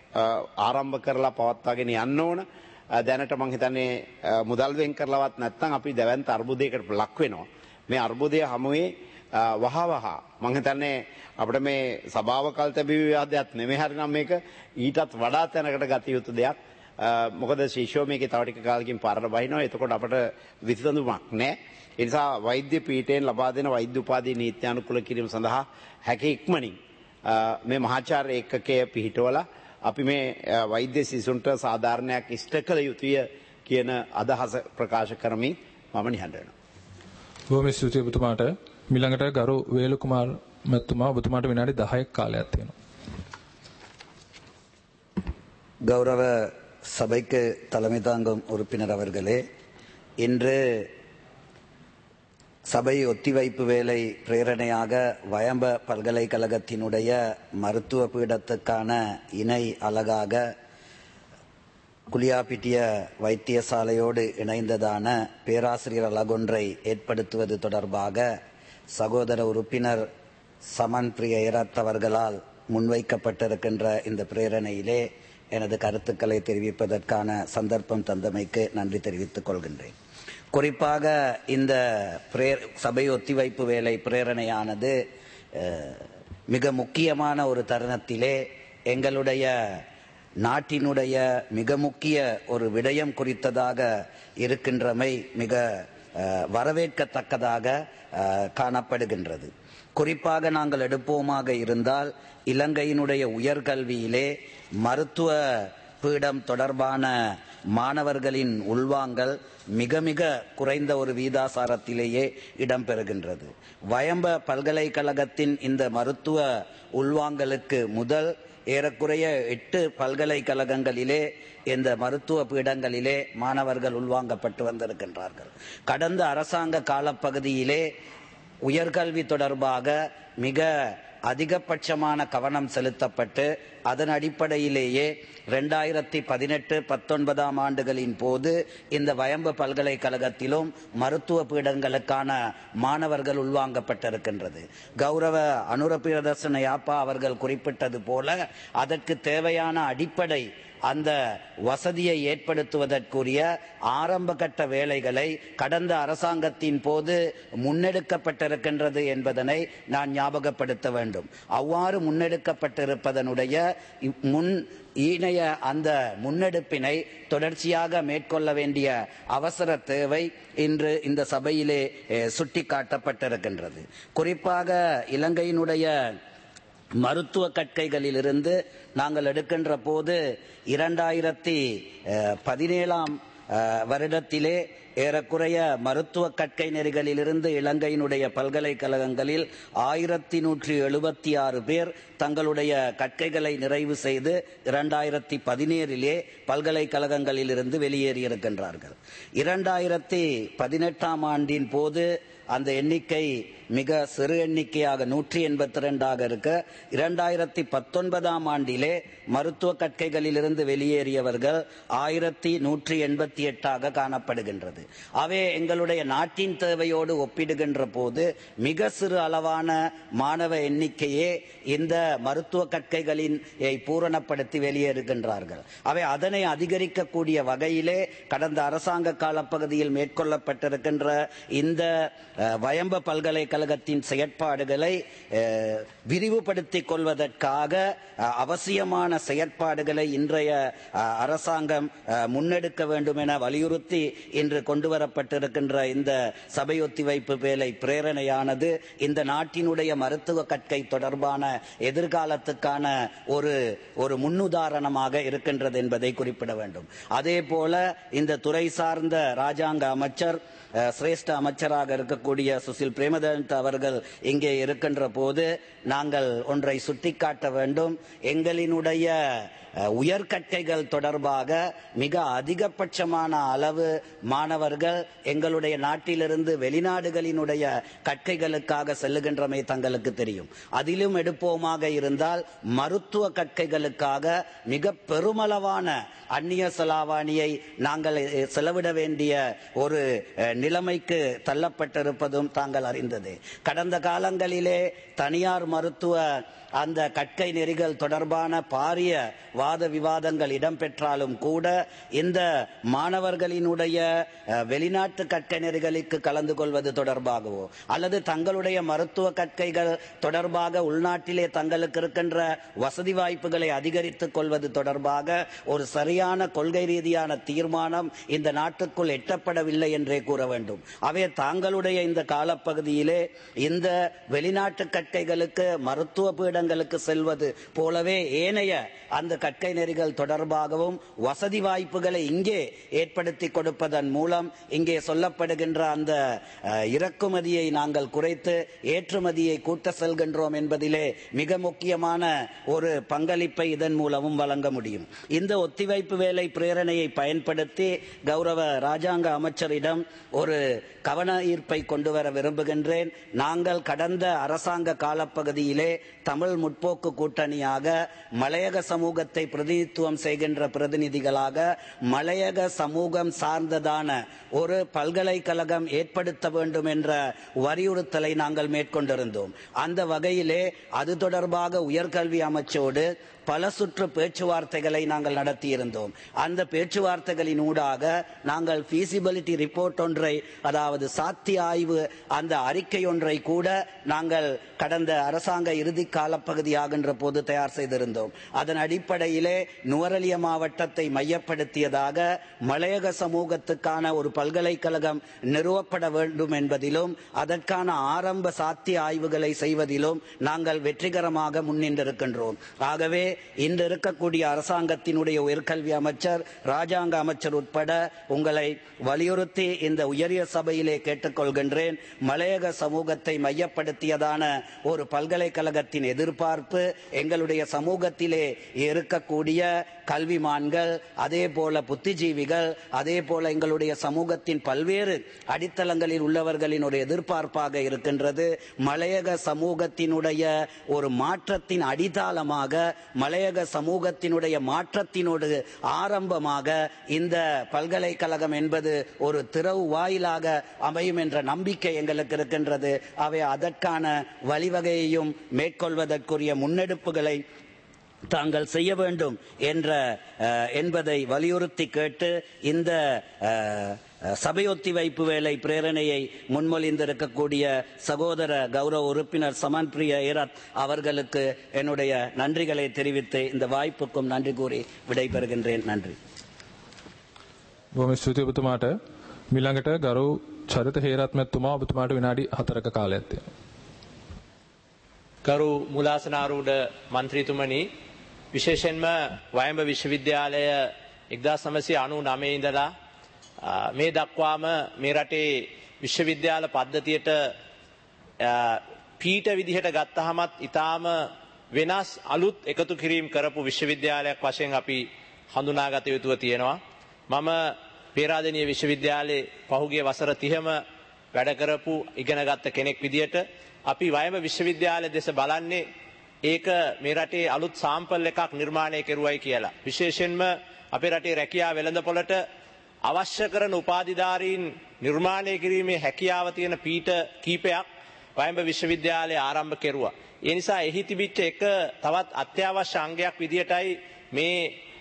ආරම්භ කරලා පවත්වාගෙන යන්න ඕන. දැනට මම හිතන්නේ මුදල් වෙන් කරලවත් නැත්නම් අපි දැවැන්ත අර්බුදයකට ලක් වෙනවා. මේ අර්බුදය හමුවේ වහ වහ මම හිතන්නේ අපිට මේ සභාව කල් තැබී විවාදයක් නෙමෙයි හරිනම් මේක ඊටත් වඩා තැනකට ගත යුතු දෙයක්. මොකද ශිෂ්‍යෝ මේකේ තව ටික කාලෙකින් පාරට බහිනවා. එතකොට අපිට විසඳුමක් නැහැ. ඒ නිසා වෛද්‍ය පීඨයෙන් ලබා දෙන වෛද්‍ය උපාධිය නීත්‍යානුකූල කිරීම සඳහා හැකි ඉක්මනින් මේ මහාචාර්ය ඒකකය පිහිටවලා අපි මේ වෛද්‍ය සිසුන්ට සාධාරණයක් ඉෂ්ට කළ යුතුය කියන අදහස ප්‍රකාශ කරමින් මම නිහඬ වෙනවා. බොහොම ස්තුතියි ඔබතුමාට. මිළඟට ගරු වේලු කුමාර මහත්මයා ඔබතුමාට විනාඩි දහයක් කාලයක් තියෙනවා. கௌரவ சபைக்கு தலைமை தாங்கும் உறுப்பினர் அவர்களே, இன்று சபை ஒத்திவைப்பு வேலை பிரேரணையாக வயம்ப பல்கலைக்கழகத்தினுடைய மருத்துவ பீடத்துக்கான இணை அலகாக குளியாப்பிட்டிய வைத்தியசாலையோடு இணைந்ததான பேராசிரியர் அலகொன்றை ஏற்படுத்துவது தொடர்பாக சகோதர உறுப்பினர் சமன் பிரிய ஏரத் அவர்களால் முன்வைக்கப்பட்டிருக்கின்ற இந்த பிரேரணையிலே எனது கருத்துக்களை தெரிவிப்பதற்கான சந்தர்ப்பம் தந்தமைக்கு நன்றி தெரிவித்துக் கொள்கின்றேன். குறிப்பாக இந்த சபை ஒத்திவைப்பு வேலை பிரேரணையானது மிக முக்கியமான ஒரு தருணத்திலே எங்களுடைய நாட்டினுடைய மிக முக்கிய ஒரு விடயம் குறித்ததாக இருக்கின்றமை மிக வரவேற்கத்தக்கதாக காணப்படுகின்றது. குறிப்பாக நாங்கள் எடுப்போமாக இருந்தால் இலங்கையினுடைய உயர்கல்வியிலே மருத்துவ பீடம் தொடர்பான மாணவர்களின் உள்வாங்கல் மிக மிக குறைந்த ஒரு வீதாசாரத்திலேயே இடம்பெறுகின்றது. வயம்ப பல்கலைக்கழகத்தின் இந்த மருத்துவ உள்வாங்கலுக்கு முதல் ஏறக்குறைய எட்டு பல்கலைக்கழகங்களிலே இந்த மருத்துவ பீடங்களிலே மாணவர்கள் உள்வாங்கப்பட்டு வந்திருக்கின்றார்கள். கடந்த அரசாங்க காலப்பகுதியிலே உயர்கல்வி தொடர்பாக மிக அதிகபட்சமான கவனம் செலுத்தப்பட்டு அதன் அடிப்படையிலேயே இரண்டாயிரத்தி பதினெட்டு பத்தொன்பதாம் ஆண்டுகளின் போது இந்த வயம்ப பல்கலைக்கழகத்திலும் மருத்துவ பீடங்களுக்கான மாணவர்கள் உள்வாங்கப்பட்டிருக்கின்றது. கௌரவ அனுர பிரியதர்சன யாப்பா அவர்கள் குறிப்பிட்டது போல அதற்கு தேவையான அடிப்படை அந்த வசதியை ஏற்படுத்துவதற்குரிய ஆரம்ப கட்ட வேலைகளை கடந்த அரசாங்கத்தின் போது முன்னெடுக்கப்பட்டிருக்கின்றது என்பதனை நான் ஞாபகப்படுத்த வேண்டும். அவ்வாறு முன்னெடுக்கப்பட்டிருப்பதனுடைய முன் ஈனைய அந்த முன்னெடுப்பினை தொடர்ச்சியாக மேற்கொள்ள வேண்டிய அவசர தேவை இன்று இந்த சபையிலே சுட்டிக்காட்டப்பட்டிருக்கின்றது. குறிப்பாக இலங்கையினுடைய மருத்துவ கற்கைகளிலிருந்து நாங்கள் எடுக்கின்ற போது இரண்டாயிரத்தி பதினேழாம் அஹ், வருடத்திலே ஏறக்குறைய மருத்துவ கற்கை நெறிகளிலிருந்து இலங்கையினுடைய பல்கலைக்கழகங்களில் ஆயிரத்தி நூற்றி எழுபத்தி ஆறு பேர் தங்களுடைய கற்கைகளை நிறைவு செய்து இரண்டாயிரத்தி பதினேழிலே பல்கலைக்கழகங்களிலிருந்து வெளியேறியிருக்கின்றார்கள். இரண்டாயிரத்தி பதினெட்டாம் ஆண்டின் போது அந்த எண்ணிக்கை மிக சிறு எண்ணிக்கையாக நூற்றி எண்பத்தி ரெண்டாக இருக்க இரண்டாயிரத்தி பத்தொன்பதாம் ஆண்டிலே மருத்துவ கற்கைகளிலிருந்து வெளியேறியவர்கள் ஆயிரத்தி நூற்றி எண்பத்தி எட்டாக காணப்படுகின்றது. அவை எங்களுடைய நாட்டின் தேவையோடு ஒப்பிடுகின்ற போது மிக சிறு அளவான மாணவ எண்ணிக்கையே இந்த மருத்துவ கற்கைகளின் பூரணப்படுத்தி வெளியேறுகின்றார்கள். அவை அதனை அதிகரிக்கக்கூடிய வகையிலே கடந்த அரசாங்க காலப்பகுதியில் மேற்கொள்ளப்பட்டிருக்கின்ற இந்த வயம்ப பல்கலைக்கழகத்தின் செயற்பாடுகளை விரிவுபடுத்திக் கொள்வதற்காக அவசியமான செயற்பாடுகளை இன்றைய அரசாங்கம் முன்னெடுக்க வேண்டும் என வலியுறுத்தி இன்று கொண்டுவரப்பட்டிருக்கின்ற இந்த சபை ஒத்திவைப்பு வேலை பிரேரணையானது இந்த நாட்டினுடைய மருத்துவ கற்கை தொடர்பான எதிர்காலத்துக்கான ஒரு ஒரு முன்னுதாரணமாக இருக்கின்றது என்பதை குறிப்பிட வேண்டும். அதே போல இந்த துறை சார்ந்த ராஜாங்க அமைச்சர் சிரேஷ்ட அமைச்சராக இருக்கக்கூடிய சுசில் பிரேமதத் அவர்கள் இங்கே இருக்கின்ற போது நாங்கள் ஒன்றை சுட்டிக்காட்ட வேண்டும். எங்களினுடைய உயர்கற்கைகள் தொடர்பாக மிக அதிகபட்சமான அளவு மாணவர்கள் எங்களுடைய நாட்டிலிருந்து வெளிநாடுகளினுடைய கற்கைகளுக்காக செல்லுகின்றமை தங்களுக்கு தெரியும். அதிலும் எடுப்போமாக இருந்தால் மருத்துவ கற்கைகளுக்காக மிக பெருமளவான அந்நிய செலாவணியை நாங்கள் செலவிட வேண்டிய ஒரு நிலைமைக்கு தள்ளப்பட்டிருப்பதும் தாங்கள் அறிந்தது. கடந்த காலங்களிலே தனியார் மருத்துவ அந்த கற்கை நெறிகள் தொடர்பான பாரிய வாத விவாதங்கள் இடம்பெற்றாலும் கூட இந்த மாணவர்களினுடைய வெளிநாட்டு கற்கை நெறிகளுக்கு கலந்து கொள்வது தொடர்பாகவோ அல்லது தங்களுடைய மருத்துவ கற்கைகள் தொடர்பாக உள்நாட்டிலே தங்களுக்கு இருக்கின்ற வசதி வாய்ப்புகளை அதிகரித்துக் கொள்வது தொடர்பாக ஒரு சரியான கொள்கை ரீதியான தீர்மானம் இந்த நாட்டுக்குள் எட்டப்படவில்லை என்றே கூற வேண்டும். அவை தாங்களுடைய இந்த காலப்பகுதியிலே இந்த வெளிநாட்டு கற்கைகளுக்கு மருத்துவ பீடங்களுக்கு செல்வது போலவே ஏனைய அந்த கற்கை நெறிகள் தொடர்பாகவும் வசதி வாய்ப்புகளை இங்கே ஏற்படுத்தி கொடுப்பதன் மூலம் இங்கே சொல்லப்படுகின்ற அந்த இறக்குமதியை நாங்கள் குறைத்து ஏற்றுமதியை கூட்ட செல்கின்றோம் என்பதிலே மிக முக்கியமான ஒரு பங்களிப்பை இதன் மூலமும் வழங்க முடியும். இந்த ஒத்திவைப்பு வேலை பிரேரணையை பயன்படுத்தி கௌரவ ராஜாங்க அமைச்சரிடம் ஒரு கவன ஈர்ப்பை கொண்டு வர விரும்புகின்றேன். நாங்கள் கடந்த அரசாங்க காலப்பகுதியிலே தமிழ் முற்போக்கு கூட்டணியாக மலையக சமூகத்தை பிரதிநிதித்துவம் செய்கின்ற பிரதிநிதிகளாக மலையக சமூகம் சார்ந்ததான ஒரு பல்கலைக்கழகம் ஏற்படுத்த வேண்டும் என்ற வலியுறுத்தலை நாங்கள் மேற்கொண்டிருந்தோம். அந்த வகையிலே அது தொடர்பாக உயர்கல்வி அமைச்சோடு பல சுற்று பேச்சுவார்த்தைகளை நாங்கள் நடத்தியிருந்தோம். அந்த பேச்சுவார்த்தைகளின் ஊடாக நாங்கள் feasibility ரிப்போர்ட் ஒன்றை, அதாவது சாத்திய ஆய்வு அந்த அறிக்கை ஒன்றை கூட நாங்கள் கடந்த அரசாங்க இறுதி காலப்பகுதி ஆகின்ற போது தயார் செய்திருந்தோம். அதன் அடிப்படையிலே நுவரெலியா மாவட்டத்தை மையப்படுத்தியதாக மலையக சமூகத்துக்கான ஒரு பல்கலைக்கழகம் நிறுவப்பட வேண்டும் என்பதிலும் அதற்கான ஆரம்ப சாத்திய ஆய்வுகளை செய்வதிலும் நாங்கள் வெற்றிகரமாக முன்னின்றிருக்கின்றோம். ஆகவே இன்று இருக்கக்கூடிய அரசாங்கத்தினுடைய உயர்கல்வி அமைச்சர், ராஜாங்க அமைச்சர் உட்பட உங்களை வலியுறுத்தி இந்த உயரிய சபையிலே கேட்டுக்கொள்கின்றேன். மலையக சமூகத்தை மையப்படுத்தியதான ஒரு பல்கலைக்கழகத்தின் எதிர்பார்ப்பு எங்களுடைய சமூகத்திலே இருக்கக்கூடிய கல்விமான்கள், அதே போல புத்திஜீவிகள், அதே போல எங்களுடைய சமூகத்தின் பல்வேறு அடித்தளங்களில் உள்ளவர்களின் ஒரு எதிர்பார்ப்பாக இருக்கின்றது. மலையக சமூகத்தினுடைய ஒரு மாற்றத்தின் அடித்தளமாக, மலையக சமூகத்தினுடைய மாற்றத்தினோடு ஆரம்பமாக இந்த பல்கலைக்கழகம் என்பது ஒரு திறவு வாயிலாக அமையும் என்ற நம்பிக்கை எங்களுக்கு இருக்கின்றது. அவை அதற்கான வழிவகையையும் மேற்கொள்வதற்குரிய முன்னெடுப்புகளை தாங்கள் செய்ய வேண்டும் என்ற என்பதை வலியுறுத்தி கேட்டு இந்த சபையொத்தி வைப்பு வேலை பிரேரணையை முன்மொழிந்திருக்கக்கூடிய சகோதர கௌரவ உறுப்பினர் சமன் பிரிய ஏராத் அவர்களுக்கு என்னுடைய நன்றிகளை தெரிவித்து இந்த வாய்ப்புக்கும் நன்றி கூறி விடைபெறுகின்றேன். நன்றி. බොහොම ස්තුතියි ඔබතුමාට. මිලඟට ගරු චරිත හේරත් මැතිතුමා ඔබතුමාට විනාඩි හතරක කාලයක් තියෙනවා. ගරු මුලාසනාරූඪ මන්ත්‍රීතුමනි, විශේෂයෙන්ම වයඹ විශ්වවිද්‍යාලය එක්දාස් නවසිය අනූ නවය ඉඳලා මේ දක්වාම මේ රටේ විශ්වවිද්‍යාල පද්ධතියට පීඨ විදිහට ගත්තහමත් ඊටාම වෙනස් අලුත් එකතු කිරීම කරපු විශ්වවිද්‍යාලයක් වශයෙන් අපි හඳුනාගත යුතුව තියෙනවා. මම පේරාදෙණිය විශ්වවිද්‍යාලයේ පහුගිය වසර තිහම වැඩ කරපු ඉගෙනගත්ත කෙනෙක් විදිහට අපි වයඹ විශ්වවිද්‍යාලය දෙස බලන්නේ ඒක මේ රටේ අලුත් සාම්පල් එකක් නිර්මාණය කෙරුවයි කියලා. විශේෂයෙන්ම අපේ රටේ රැකියාව වෙළඳපොළට අවශ්‍ය කරන උපාධිධාරීන් නිර්මාණය කිරීමේ හැකියාව තියෙන පීඨ කීපයක් වයඹ විශ්වවිද්‍යාලය ආරම්භ කෙරුවා. ඒ නිසා එහි තිබිච්ච එක තවත් අත්‍යවශ්‍ය අංගයක් විදිහටයි මේ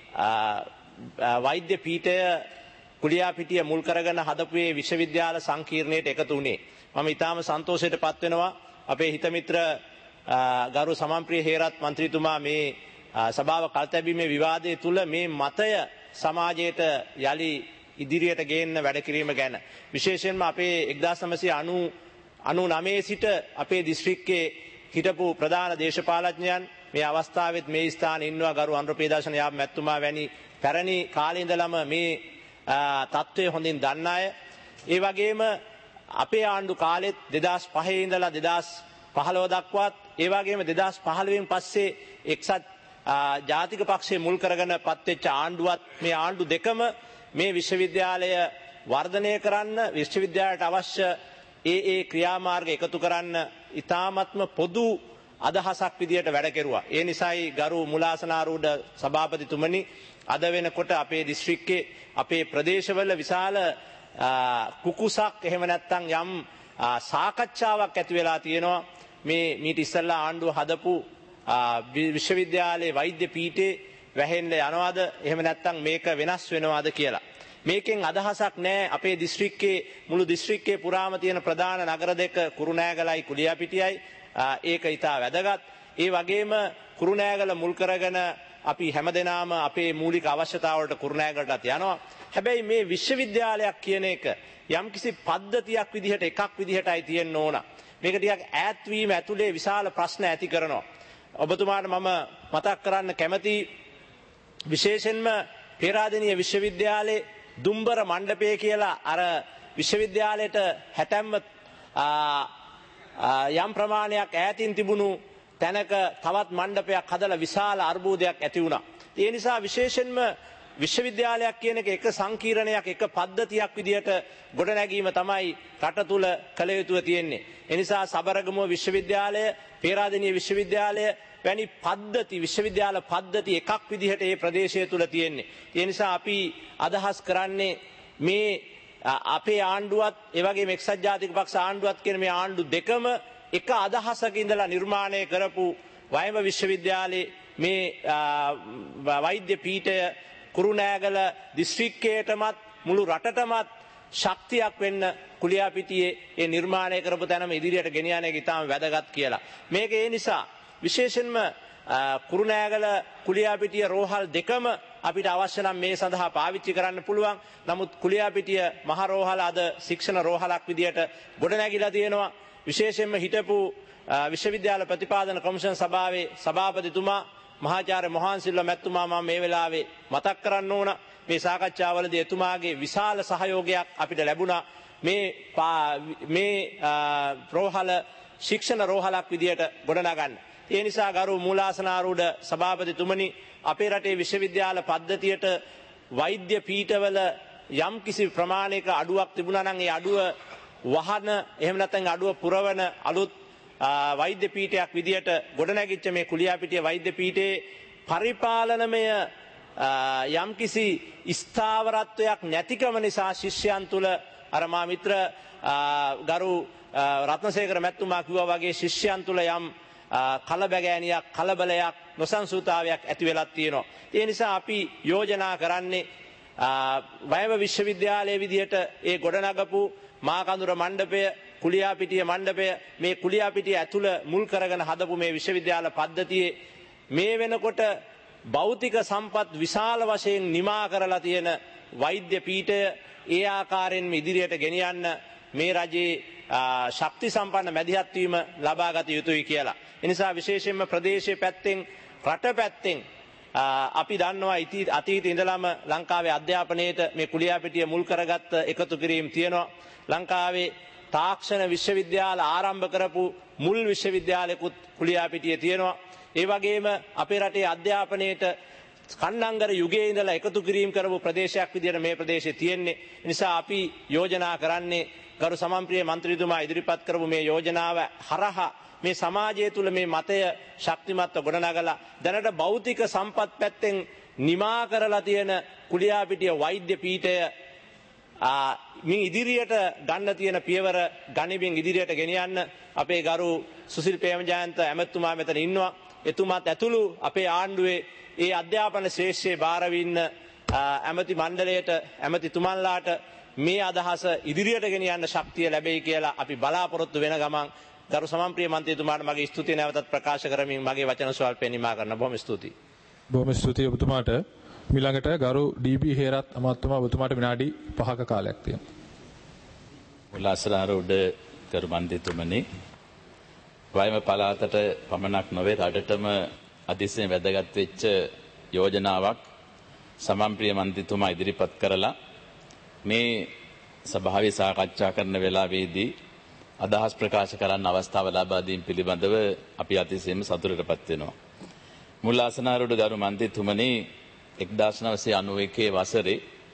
වෛද්‍ය පීඨය කුලියාපිටිය මුල් කරගෙන හදපු මේ විශ්වවිද්‍යාල සංකීර්ණයට එකතු වුණේ. මම ඊටාම සන්තෝෂයටපත් වෙනවා අපේ හිතමිත්‍ර ගරු සමන්ප්‍රිය හේරත් මන්ත්‍රීතුමා මේ සභාව කල්තැබීමේ විවාදයේ තුල මේ මතය සමාජයට යලි ඉදිරියට ගේන්න වැඩ කිරීම ගැන විශේෂයෙන්ම අපේ එක්දාස් නවසිය අනූනවය සිට අපේ දිස්ත්‍රික්කයේ හිටපු ප්‍රධාන දේශපාලඥයන් මේ අවස්ථාවෙත් මේ ස්ථානයේ ඉන්නවා ගරු අනුරපේදාශන යාප මැතිතුමා වැනි පැරණි කාලේ ඉඳලම මේ තත්ත්වය හොඳින් දන්න අය. ඒ වගේම අපේ ආණ්ඩු කාලෙත් දෙදාස් පහේ ඉඳලා දෙදාස් පහළොව දක්වාත් ඒ වගේම දෙදාස් පහළොවෙන් පස්සේ එක්සත් ජාතික පක්ෂයේ මුල් කරගෙන පත්වෙච්ච ආණ්ඩුවත් මේ ආණ්ඩු දෙකම මේ විශ්වවිද්‍යාලය වර්ධනය කරන්න විශ්වවිද්‍යාලයට අවශ්‍ය ඒ ඒ ක්‍රියාමාර්ග එකතු කරන්න ඉතාමත්ම පොදු අදහසක් විදියට වැඩ කෙරුවා. ඒ නිසායි ගරු මුලාසනාරූඪ සභාපතිතුමනි අද වෙනකොට අපේ දිස්ත්‍රික්කේ අපේ ප්‍රදේශවල විශාල කුකුසක් එහෙම නැත්නම් යම් සාකච්ඡාවක් ඇති වෙලා තියෙනවා මේ මීට ඉස්සෙල්ලා ආණ්ඩුව හදපු විශ්වවිද්‍යාලයේ වෛද්‍ය පීඨේ වැහෙන්න යනවාද එහෙම නැත්නම් මේක වෙනස් වෙනවාද කියලා. මේකෙන් අදහසක් නැහැ අපේ දිස්ත්‍රික්කේ මුළු දිස්ත්‍රික්කේ පුරාම තියෙන ප්‍රධාන නගර දෙක කුරුණෑගලයි කුලියාපිටියයි. ඒක ඉතා වැදගත්. ඒ වගේම කුරුණෑගල මුල් කරගෙන අපි හැමදෙනාම අපේ මූලික අවශ්‍යතාවලට කුරුණෑගලටත් යනවා. හැබැයි මේ විශ්වවිද්‍යාලයක් කියන එක යම්කිසි පද්ධතියක් විදිහට එකක් විදිහටයි තියෙන්න ඕන. මේක ටිකක් ඈත් වීම ඇතුලේ විශාල ප්‍රශ්න ඇති කරනවා. ඔබතුමාට මම මතක් කරන්න කැමති විශේෂයෙන්ම පේරාදෙණිය විශ්වවිද්‍යාලයේ දුම්බර මණ්ඩපය කියලා අර විශ්වවිද්‍යාලයට හැතැම්ම යම් ප්‍රමාණයක් ඈතින් තිබුණු තැනක තවත් මණ්ඩපයක් හදලා විශාල අර්බුදයක් ඇති වුණා. ඒ නිසා විශේෂයෙන්ම විශ්වවිද්‍යාලයක් කියන එක එක සංකීර්ණයක් එක පද්ධතියක් විදිහට ගොඩනැගීම තමයි රට තුල කළ යුතුව තියෙන්නේ. ඒ නිසා සබරගමුව විශ්වවිද්‍යාලය, පේරාදෙණිය විශ්වවිද්‍යාලය වැනි පද්ධති විශ්වවිද්‍යාල පද්ධති එකක් විදිහට මේ ප්‍රදේශය තුල තියෙන්නේ. ඒ නිසා අපි අදහස් කරන්නේ මේ අපේ ආණ්ඩුවත් ඒ වගේම එක්සත් ජාතික පක්ෂ ආණ්ඩුවත් කියන මේ ආණ්ඩු දෙකම එක අදහසක ඉඳලා නිර්මාණය කරපු වයඹ විශ්වවිද්‍යාලයේ මේ වෛද්‍ය පීඨය කුරුණෑගල දිස්ත්‍රික්කයටමත් මුළු රටටමත් ශක්තියක් වෙන්න කුලියාපිටියේ ඒ නිර්මාණය කරපු තැනම ඉදිරියට ගෙන යන එක ඉතාම වැදගත් කියලා. මේක ඒ නිසා විශේෂයෙන්ම කුරුණෑගල කුලියාපිටිය රෝහල් දෙකම අපිට අවශ්‍ය නම් මේ සඳහා පාවිච්චි කරන්න පුළුවන්. නමුත් කුලියාපිටිය මහ රෝහල අද ශික්ෂණ රෝහලක් විදියට ගොඩනැගිලා තියෙනවා. විශේෂයෙන්ම හිටපු විශ්වවිද්‍යාල ප්‍රතිපාදන කොමිෂන් සභාවේ සභාපතිතුමා මහාචාර්ය මොහාන් සිල්වා මැතිතුමා මම මේ වෙලාවේ මතක් කරන්න ඕන. මේ සාකච්ඡාවලදී එතුමාගේ විශාල සහයෝගයක් අපිට ලැබුණා. මේ මේ රෝහල ශික්ෂණ රෝහලක් විදියට ගොඩනගන්න. ඒ නිසා ගරු මූලාසනාරූඪ සභාපතිතුමනි අපේ රටේ විශ්වවිද්‍යාල පද්ධතියට වෛද්‍ය පීඨවල යම් කිසි ප්‍රමාණයක අඩුවක් තිබුණා නම් ඒ අඩුව වහන එහෙම නැත්නම් අඩුව පුරවන අලුත් වෛද්‍ය පීඨයක් විදියට ගොඩනැගිච්ච මේ කුලියාපිටිය වෛද්‍ය පීඨයේ පරිපාලනමය යම් කිසි ස්ථාවරත්වයක් නැතිකම නිසා ශිෂ්‍යයන් තුල අර මා මිත්‍ර ගරු රත්නසේකර මැතිතුමා කිව්වා වගේ ශිෂ්‍යයන් තුල යම් කලබගෑනියක් කලබලයක් නොසන්සුතාවයක් ඇති වෙලා තියෙනවා. ඒ නිසා අපි යෝජනා කරන්නේ වයඹ විශ්වවිද්‍යාලයේ විදියට ඒ ගොඩනගපු මාකඳුර මණ්ඩපය කුලියාපිටිය මණ්ඩපය මේ කුලියාපිටිය ඇතුළ මුල් කරගෙන හදපු මේ විශ්වවිද්‍යාල පද්ධතියේ මේ වෙනකොට භෞතික සම්පත් විශාල වශයෙන් නිමා කරලා තියෙන වෛද්‍ය පීඨය ඒ ආකාරයෙන්ම ඉදිරියට ගෙනියන්න මේ රජයේ ශක්ති සම්පන්න මැදිහත් වීම ලබා ගත යුතුයි කියලා. ඒ නිසා විශේෂයෙන්ම ප්‍රදේශයේ පැත්තෙන් රට පැත්තෙන් අපි දන්නවා අතීත ඉඳලම ලංකාවේ අධ්‍යාපනයේට මේ කුලියාපිටිය මුල් කරගත්ත එකතු කිරීම තියෙනවා. ලංකාවේ තාක්ෂණ විශ්වවිද්‍යාල ආරම්භ කරපු මුල් විශ්වවිද්‍යාලයකුත් කුලියාපිටියේ තියෙනවා. ඒ වගේම අපේ රටේ අධ්‍යාපනයේට කන්නංගර යුගයේ ඉඳලා එකතු කිරීම කරපු ප්‍රදේශයක් විදිහට මේ ප්‍රදේශයේ තියෙන්නේ. ඒ නිසා අපි යෝජනා කරන්නේ ගරු සමන්ප්‍රිය මන්ත්‍රීතුමා ඉදිරිපත් කරපු මේ යෝජනාව හරහා මේ සමාජය තුළ මේ මතය ශක්තිමත්ව ගොඩනගලා දැනට භෞතික සම්පත් පැත්තෙන් නිමා කරලා තියෙන කුලියාපිටිය වෛද්‍ය පීඨය මින් ඉදිරියට ගන්න තියෙන පියවර ගනිමින් ඉදිරියට ගෙනියන්න අපේ ගරු සුසිල් ප්‍රේමජයන්ත ඇමතුමා මෙතන ඉන්නවා. එතුමාත් ඇතුළු අපේ ආණ්ඩුවේ ඒ අධ්‍යාපන ශ්‍රේෂ්ඨයේ භාරවින්න ඇමති මණ්ඩලයට ඇමතිතුමන්ලාට මේ අදහස ඉදිරියට ගෙනියන්න ශක්තිය ලැබෙයි කියලා අපි බලාපොරොත්තු වෙන ගමන් ගරු සමන්ප්‍රිය මන්ත්‍රීතුමාට මගේ ස්තුතිය නැවතත් ප්‍රකාශ කරමින් මගේ වචන ස්වල්පය නිමා කරන බොහොම ස්තුතියි. බොහොම ස්තුතියි ඔබතුමාට. ඊළඟට ගරු ඩී.බී. හේරත් අමාත්‍යතුමා ඔබතුමාට විනාඩි පහක කාලයක් තියෙනවා. උල්ලාසනාර උඩ ගරු මන්ත්‍රීතුමනි, වයම පළාතට පමණක් නොවේ රටටම අතිශයින් වැදගත් වෙච්ච යෝජනාවක් සමන්ප්‍රිය මන්ත්‍රීතුමා ඉදිරිපත් කරලා මේ සභාවේ සාකච්ඡා කරන වෙලාවේදී අදහස් ප්‍රකාශ කරන්න අවස්ථාව ලබා දීම පිළිබඳව අපි අතිශයින්ම සතුටටපත් වෙනවා. මුල් ආසනාරූඪ ගරු මන්ත්‍රීතුමනි, එක්දාස් නවසිය අනූ එකේ වසරේ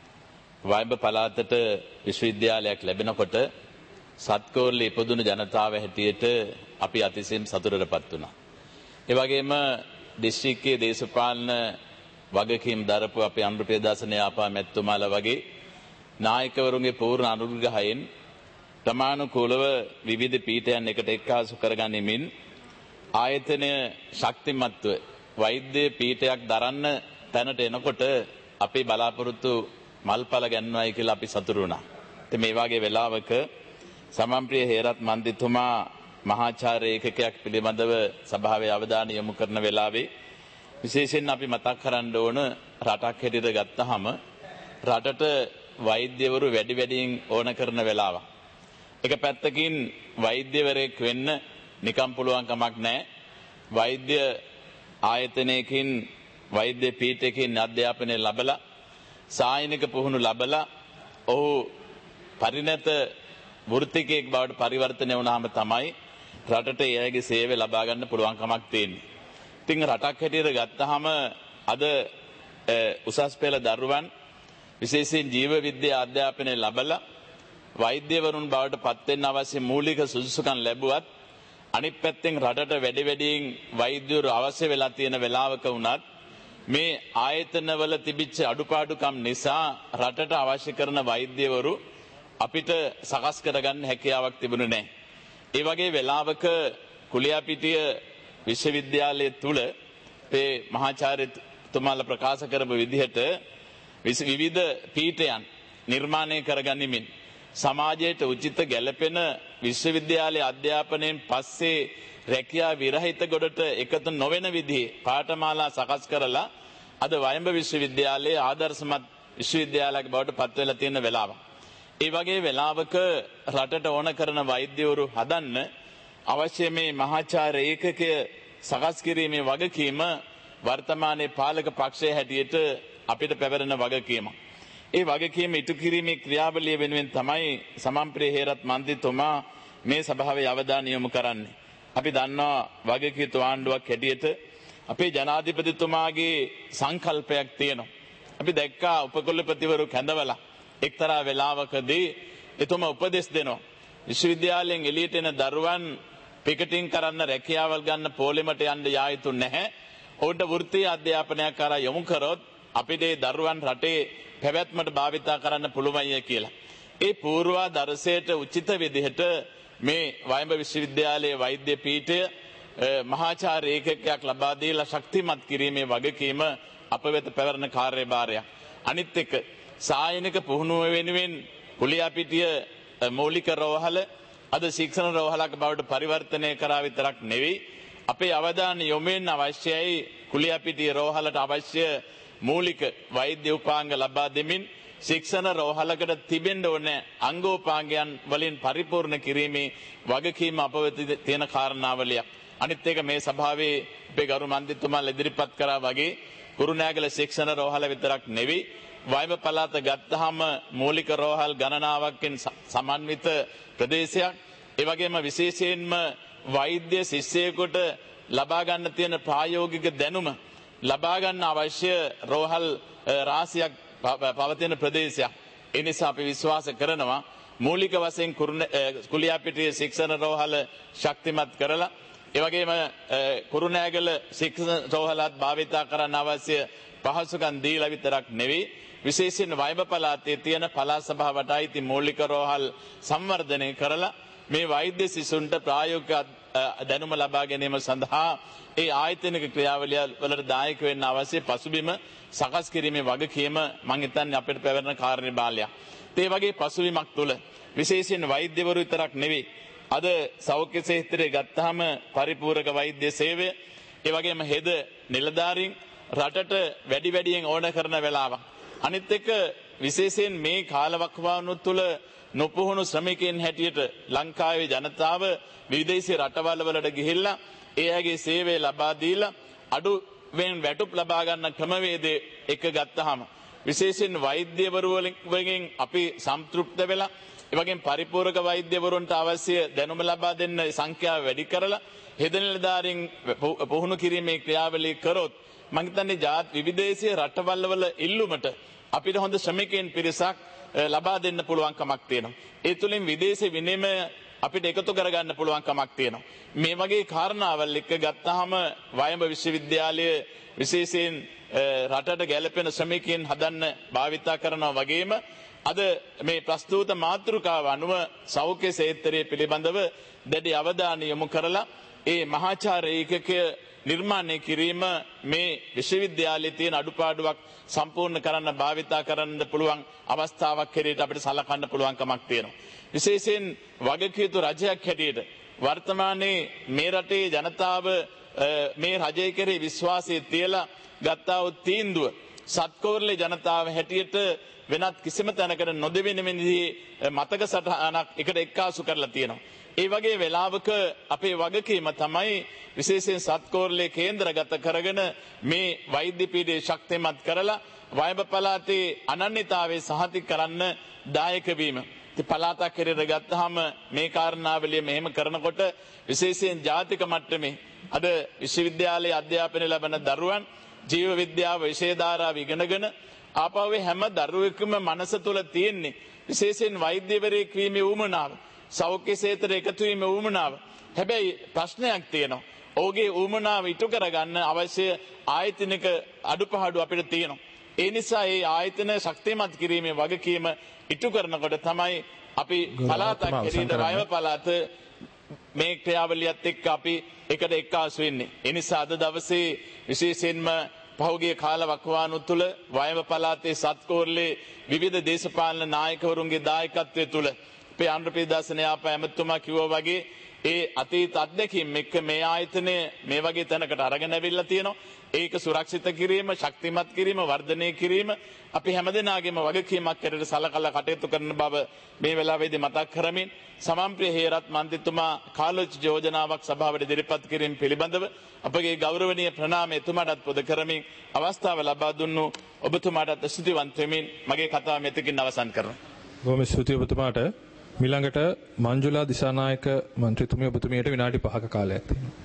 වයඹ පළාතට විශ්වවිද්‍යාලයක් ලැබෙනකොට සත්කෝරළේ ඉපදුණු ජනතාව හැටියට අපි අතිශයින් සතුටටපත් වුණා. ඒ වගේම දිස්ත්‍රික්කයේ දේශපාලන වගකීම් දරපු අපේ අනුරපියදාස න්‍යාපා මැතිතුමාලා වගේ නායකවරුන්ගේ පූර්ණ අනුග්‍රහයෙන් ප්‍රමාණිකූලව විවිධ පීඨයන් එකට එක්කාසු කරගනිමින් ආයතනය ශක්තිමත්ව වෛද්‍ය පීඨයක් දරන්න තැනට එනකොට අපේ බලාපොරොත්තු මල්පල ගන්නවයි කියලා අපි සතුටු වුණා. ඉතින් මේ වගේ වෙලාවක සමන්ප්‍රිය හේරත් මන්ත්‍රීතුමා මහාචාර්ය ඒකකයක් පිළිබඳව සභාවේ අවධානය යොමු කරන වෙලාවේ විශේෂයෙන් අපි මතක් කරන්න ඕන රටක් හැටියට ගත්තාම රටට වෛද්‍යවරු වැඩි වැඩියෙන් ඕන කරන වෙලාවක්. එක පැත්තකින් වෛද්‍යවරයෙක් වෙන්න නිකම් පුළුවන් කමක් නැහැ. වෛද්‍ය ආයතනයකින් වෛද්‍ය පීඨයකින් අධ්‍යාපනය ලැබලා සායනික පුහුණු ලැබලා ඔහු පරිණත වෘත්තිකයෙක් බවට පරිවර්තනය වුණාම තමයි රටට එයාගේ සේවය ලබා ගන්න පුළුවන් කමක් තියෙන්නේ. ඉතින් රටක් හැටියට ගත්තාම අද උසස් පෙළ දරුවන් විශේෂයෙන් ජීව විද්‍යා අධ්‍යාපනය ලැබලා වෛද්‍යවරුන් බවට පත් වෙන්න අවශ්‍ය මූලික සුදුසුකම් ලැබුවත් අනිත් පැත්තෙන් රටට වැඩි වැඩියෙන් වෛද්‍යවරු අවශ්‍ය වෙලා තියෙන වෙලාවක වුණත් මේ ආයතනවල තිබිච්ච අඩුපාඩුකම් නිසා රටට අවශ්‍ය කරන වෛද්‍යවරු අපිට සකස් කරගන්න හැකියාවක් තිබුණේ නැහැ. ඒ වගේ වෙලාවක කුලියාපිටිය විශ්වවිද්‍යාලය තුල මේ මහාචාර්යතුමාලා ප්‍රකාශ කරපු විදිහට විවිධ පීඨයන් නිර්මාණය කරගනිමින් සමාජයට උචිත ගැළපෙන විශ්වවිද්‍යාලයේ අධ්‍යාපනයෙන් පස්සේ රැකියා විරහිත ගොඩට එකතු නොවන විදිහේ පාඨමාලා සකස් කරලා අද වයඹ විශ්වවිද්‍යාලයේ ආදර්ශමත් විශ්වවිද්‍යාලයක් බවට පත් වෙලා තියෙන වෙලාව. ඒ වගේ වෙලාවක රටට ඕන කරන වෛද්‍යවරු හදන්න අවශ්‍ය මේ මහාචාර්ය ඒකකය සකස් කිරීමේ වගකීම වර්තමානයේ පාලක පක්ෂයේ හැටියට අපිට පැවරෙන වගකීමක්. ඒ වගකීම ඉටු කිරීමේ ක්‍රියාවලිය වෙනුවෙන් තමයි සමන්ප්‍රිය හේරත් මන්ත්‍රීතුමා මේ සභාවේ අවධානය යොමු කරන්නේ. අපි දන්නවා වගකීතු ආණ්ඩුවක් හැටියට අපේ ජනාධිපතිතුමාගේ සංකල්පයක් තියෙනවා. අපි දැක්කා උපකුලපතිවරු කැඳවලා එක්තරා වෙලාවකදී එතුමා උපදෙස් දෙනවා. විශ්වවිද්‍යාලයෙන් එළියට එන දරුවන් පිකටින් කරන්න රැකියාවල් ගන්න පොළෙමට යන්න යා යුතු නැහැ. ඔවුන්ට වෘත්තීය අධ්‍යාපනයක් කරා යොමු කරොත් අපිට ඒ දරුවන් රටේ පැවැත්මට භාවිතා කරන්න පුළුවන්ය කියලා. ඒ පූර්වාදර්ශයට උචිත විදිහට මේ වයඹ විශ්වවිද්‍යාලයේ වෛද්‍ය පීඨය මහාචාර්ය ඒකකයක් ලබා දීලා ශක්තිමත් කිරීමේ වගකීම අප වෙත පැවරෙන කාර්යභාරයක්. අනිත් එක සායනික පුහුණුව වෙනුවෙන් කුලියාපිටිය මූලික රෝහල අද ශික්ෂණ රෝහලක බවට පරිවර්තනය කරා විතරක් නෙවෙයි අපේ අවධානය යොමු වෙන්න අවශ්‍යයි කුලියාපිටිය රෝහලට අවශ්‍ය මූලික වෛද්‍ය උපාංග ලබා දෙමින් ශික්ෂණ රෝහලකට තිබෙන්න ඕන අංගෝපාංගයන් වලින් පරිපූර්ණ කිරීමේ වගකීම අප වෙත තියෙන කාරණාවලියක්. අනිත් එක මේ සභාවේ අපේ ගරු මන්ත්‍රීතුමා ඉදිරිපත් කරා වගේ කුරුණෑගල ශික්ෂණ රෝහල විතරක් නෙවෙයි වයඹ පළාත ගත්තාම මූලික රෝහල් ගණනාවකින් සමන්විත ප්‍රදේශයක්. ඒ වගේම විශේෂයෙන්ම වෛද්‍ය ශිෂ්‍යයෙකුට ලබා ගන්න තියෙන ප්‍රායෝගික දැනුම ලබා ගන්න අවශ්‍ය රෝහල් රාශියක් පවතින ප්‍රදේශයක්. ඒ නිසා අපි විශ්වාස කරනවා මූලික වශයෙන් කුලියාපිටිය ශික්ෂණ රෝහල ශක්තිමත් කරලා ඒ වගේම කුරුණෑගල ශික්ෂණ රෝහලත් භාවිතා කරන්න අවශ්‍ය පහසුකම් දීලා විතරක් නෙවෙයි විශේෂයෙන් වයඹ පළාතේ තියෙන පළාත් සභාවට අයිති මූලික රෝහල් සංවර්ධනය කරලා මේ වෛද්‍ය සිසුන්ට ප්‍රායෝගික දැනුම ලබා ගැනීම සඳහා ඒ ආයතනික ක්‍රියාවලිය වලට දායක වෙන්න අවශ්‍ය පසුබිම සකස් කිරීමේ වගකීම මම හිතන්නේ අපිට පැවරෙන කාර්යභාරයක්. ඒ වගේ පසුබිමක් තුළ විශේෂයෙන් වෛද්‍යවරු විතරක් නෙවෙයි අද සෞඛ්‍ය ක්ෂේත්‍රයේ ගත්තාම පරිපූර්ණක වෛද්‍ය සේවය ඒ වගේම හෙද නිලධාරීන් රටට වැඩි වැඩියෙන් ඕන කරන වෙලාවක්. අනිත් එක විශේෂයෙන් මේ කාලවකවානුව තුළ නොපුහුණු ශ්‍රමිකයන් හැටියට ලංකාවේ ජනතාව විදේශී රටවල් වලට ගිහිල්ලා ඒ අයගේ සේවය ලබා දීලා අඩුවෙන් වැටුප් ලබා ගන්න ක්‍රමවේදය එක ගත්තාම විශේෂයෙන් වෛද්‍යවරු වලින් අපි සම්තෘප්ත වෙලා ඒ වගේම පරිපූර්ණක වෛද්‍යවරුන්ට අවශ්‍ය දැනුම ලබා දෙන්න සංඛ්‍යාව වැඩි කරලා හෙද නිලධාරීන් පුහුණු කිරීමේ ක්‍රියාවලිය කරොත් මම හිතන්නේ ජාත් විවිධේශීය රටවල් වල ඉල්ලුමට අපිට හොඳ ශ්‍රමිකයන් පිරිසක් ලබා දෙන්න පුළුවන්කමක් තියෙනවා. ඒ තුලින් විදේශీ විනිමය අපිට එකතු කරගන්න පුළුවන්කමක් තියෙනවා. මේ වගේ කාරණාවල් එක්ක ගත්තාම වයඹ විශ්වවිද්‍යාලය විශේෂයෙන් රටට ගැළපෙන ශ්‍රමිකයන් හදන්න භාවිතා කරනවා වගේම අද මේ ප්‍රස්තුත මාතෘකාව අනුව සෞඛ්‍ය ක්ෂේත්‍රයේ පිළිබඳව දැඩි අවධානය යොමු කරලා ඒ මහාචාර්ය ඒකකය නිර්මාණය කිරීම මේ විශ්වවිද්‍යාලයේ තියෙන අඩුපාඩුවක් සම්පූර්ණ කරන්න භාවිතා කරන්න පුළුවන් අවස්ථාවක් හැටියට අපිට සලකන්න පුළුවන්කමක් තියෙනවා. විශේෂයෙන් වගකීතු රජයක් හැටියට වර්තමානයේ මේ රටේ ජනතාව මේ රජය කෙරෙහි විශ්වාසය තියලා ගත්තා වූ තීන්දුව සත්කෝරළේ ජනතාව හැටියට වෙනත් කිසිම තැනකට නොදෙවෙන විදිහේ මතක සටහනක් එකට එක්කාසු කරලා තියෙනවා. ඒ වගේ වෙලාවක අපේ වගකීම තමයි විශේෂයෙන් සත්කෝරළේ කේන්ද්‍රගත කරගෙන මේ වෛද්‍ය පීඨය ශක්තිමත් කරලා වයඹ පළාතේ අනන්‍යතාවයේ සහතික කරන්න දායක වීම. ඉතින් පළාතක් හැටියට ගත්තාම මේ කාරණාවලිය මෙහෙම කරනකොට විශේෂයෙන් ජාතික මට්ටමේ අද විශ්වවිද්‍යාලයේ අධ්‍යාපනය ලබන දරුවන් ජීව විද්‍යාව විෂය ධාරාව ඉගෙනගෙන ආපහු හැම දරුවෙකුම මනස තුල තියෙන්නේ විශේෂයෙන් වෛද්‍යවරයෙක් වීමේ උවමනාව. සෞඛ්‍ය ක්ෂේත්‍රයේ එකතු වීමේ උවමනාව. හැබැයි ප්‍රශ්නයක් තියෙනවා. ඔහුගේ උවමනාව ඉටු කරගන්න අවශ්‍ය ආයතනික අඩුපාඩු අපිට තියෙනවා. ඒ නිසා මේ ආයතන ශක්තිමත් කිරීමේ වගකීම ඉටු කරනකොට තමයි අපි පළාතක් හැටියට වයඹ පළාත මේ ක්‍රියාවලියත් එක්ක අපි එකට එක්කාසු වෙන්නේ. ඒ නිසා අද දවසේ විශේෂයෙන්ම පහුගිය කාලවකවානුව තුළ වයඹ පළාතේ සත්කෝරළේ විවිධ දේශපාලන නායකවරුන්ගේ දායකත්වය තුළ අපේ ආන්ද්‍රප්‍රදේශ න්‍යාය ඇමතුමා කිව්වා වගේ ඒ අතීත අත්දැකීම් එක්ක මේ ආයතනය මේ වගේ තැනකට අරගෙන ඇවිල්ලා තියෙනවා. ඒක සුරක්ෂිත කිරීම, ශක්තිමත් කිරීම, වර්ධනය කිරීම අපි හැමදෙනාගේම වගකීමක් හැටියට සලකලා කටයුතු කරන බව මේ වෙලාවේදී මතක් කරමින් සමන්ප්‍රිය හේරත් මන්ත්‍රීතුමා කාලෝචිත යෝජනාවක් සභාවට ඉදිරිපත් කිරීම පිළිබඳව අපගේ ගෞරවනීය ප්‍රණාමය එතුමාටත් පොද කරමින් අවස්ථාව ලබා දුන්නු ඔබතුමාටත් ස්තුතිවන්ත වෙමින් මගේ කතාව මෙතකින් අවසන් කරනවා. බොහොම ස්තුතියි ඔබතුමාට. මිළඟට මංජුලා දිසානායක මන්ත්‍රීතුමිය ඔබතුමියට විනාඩි පහක කාලයක් තියෙනවා.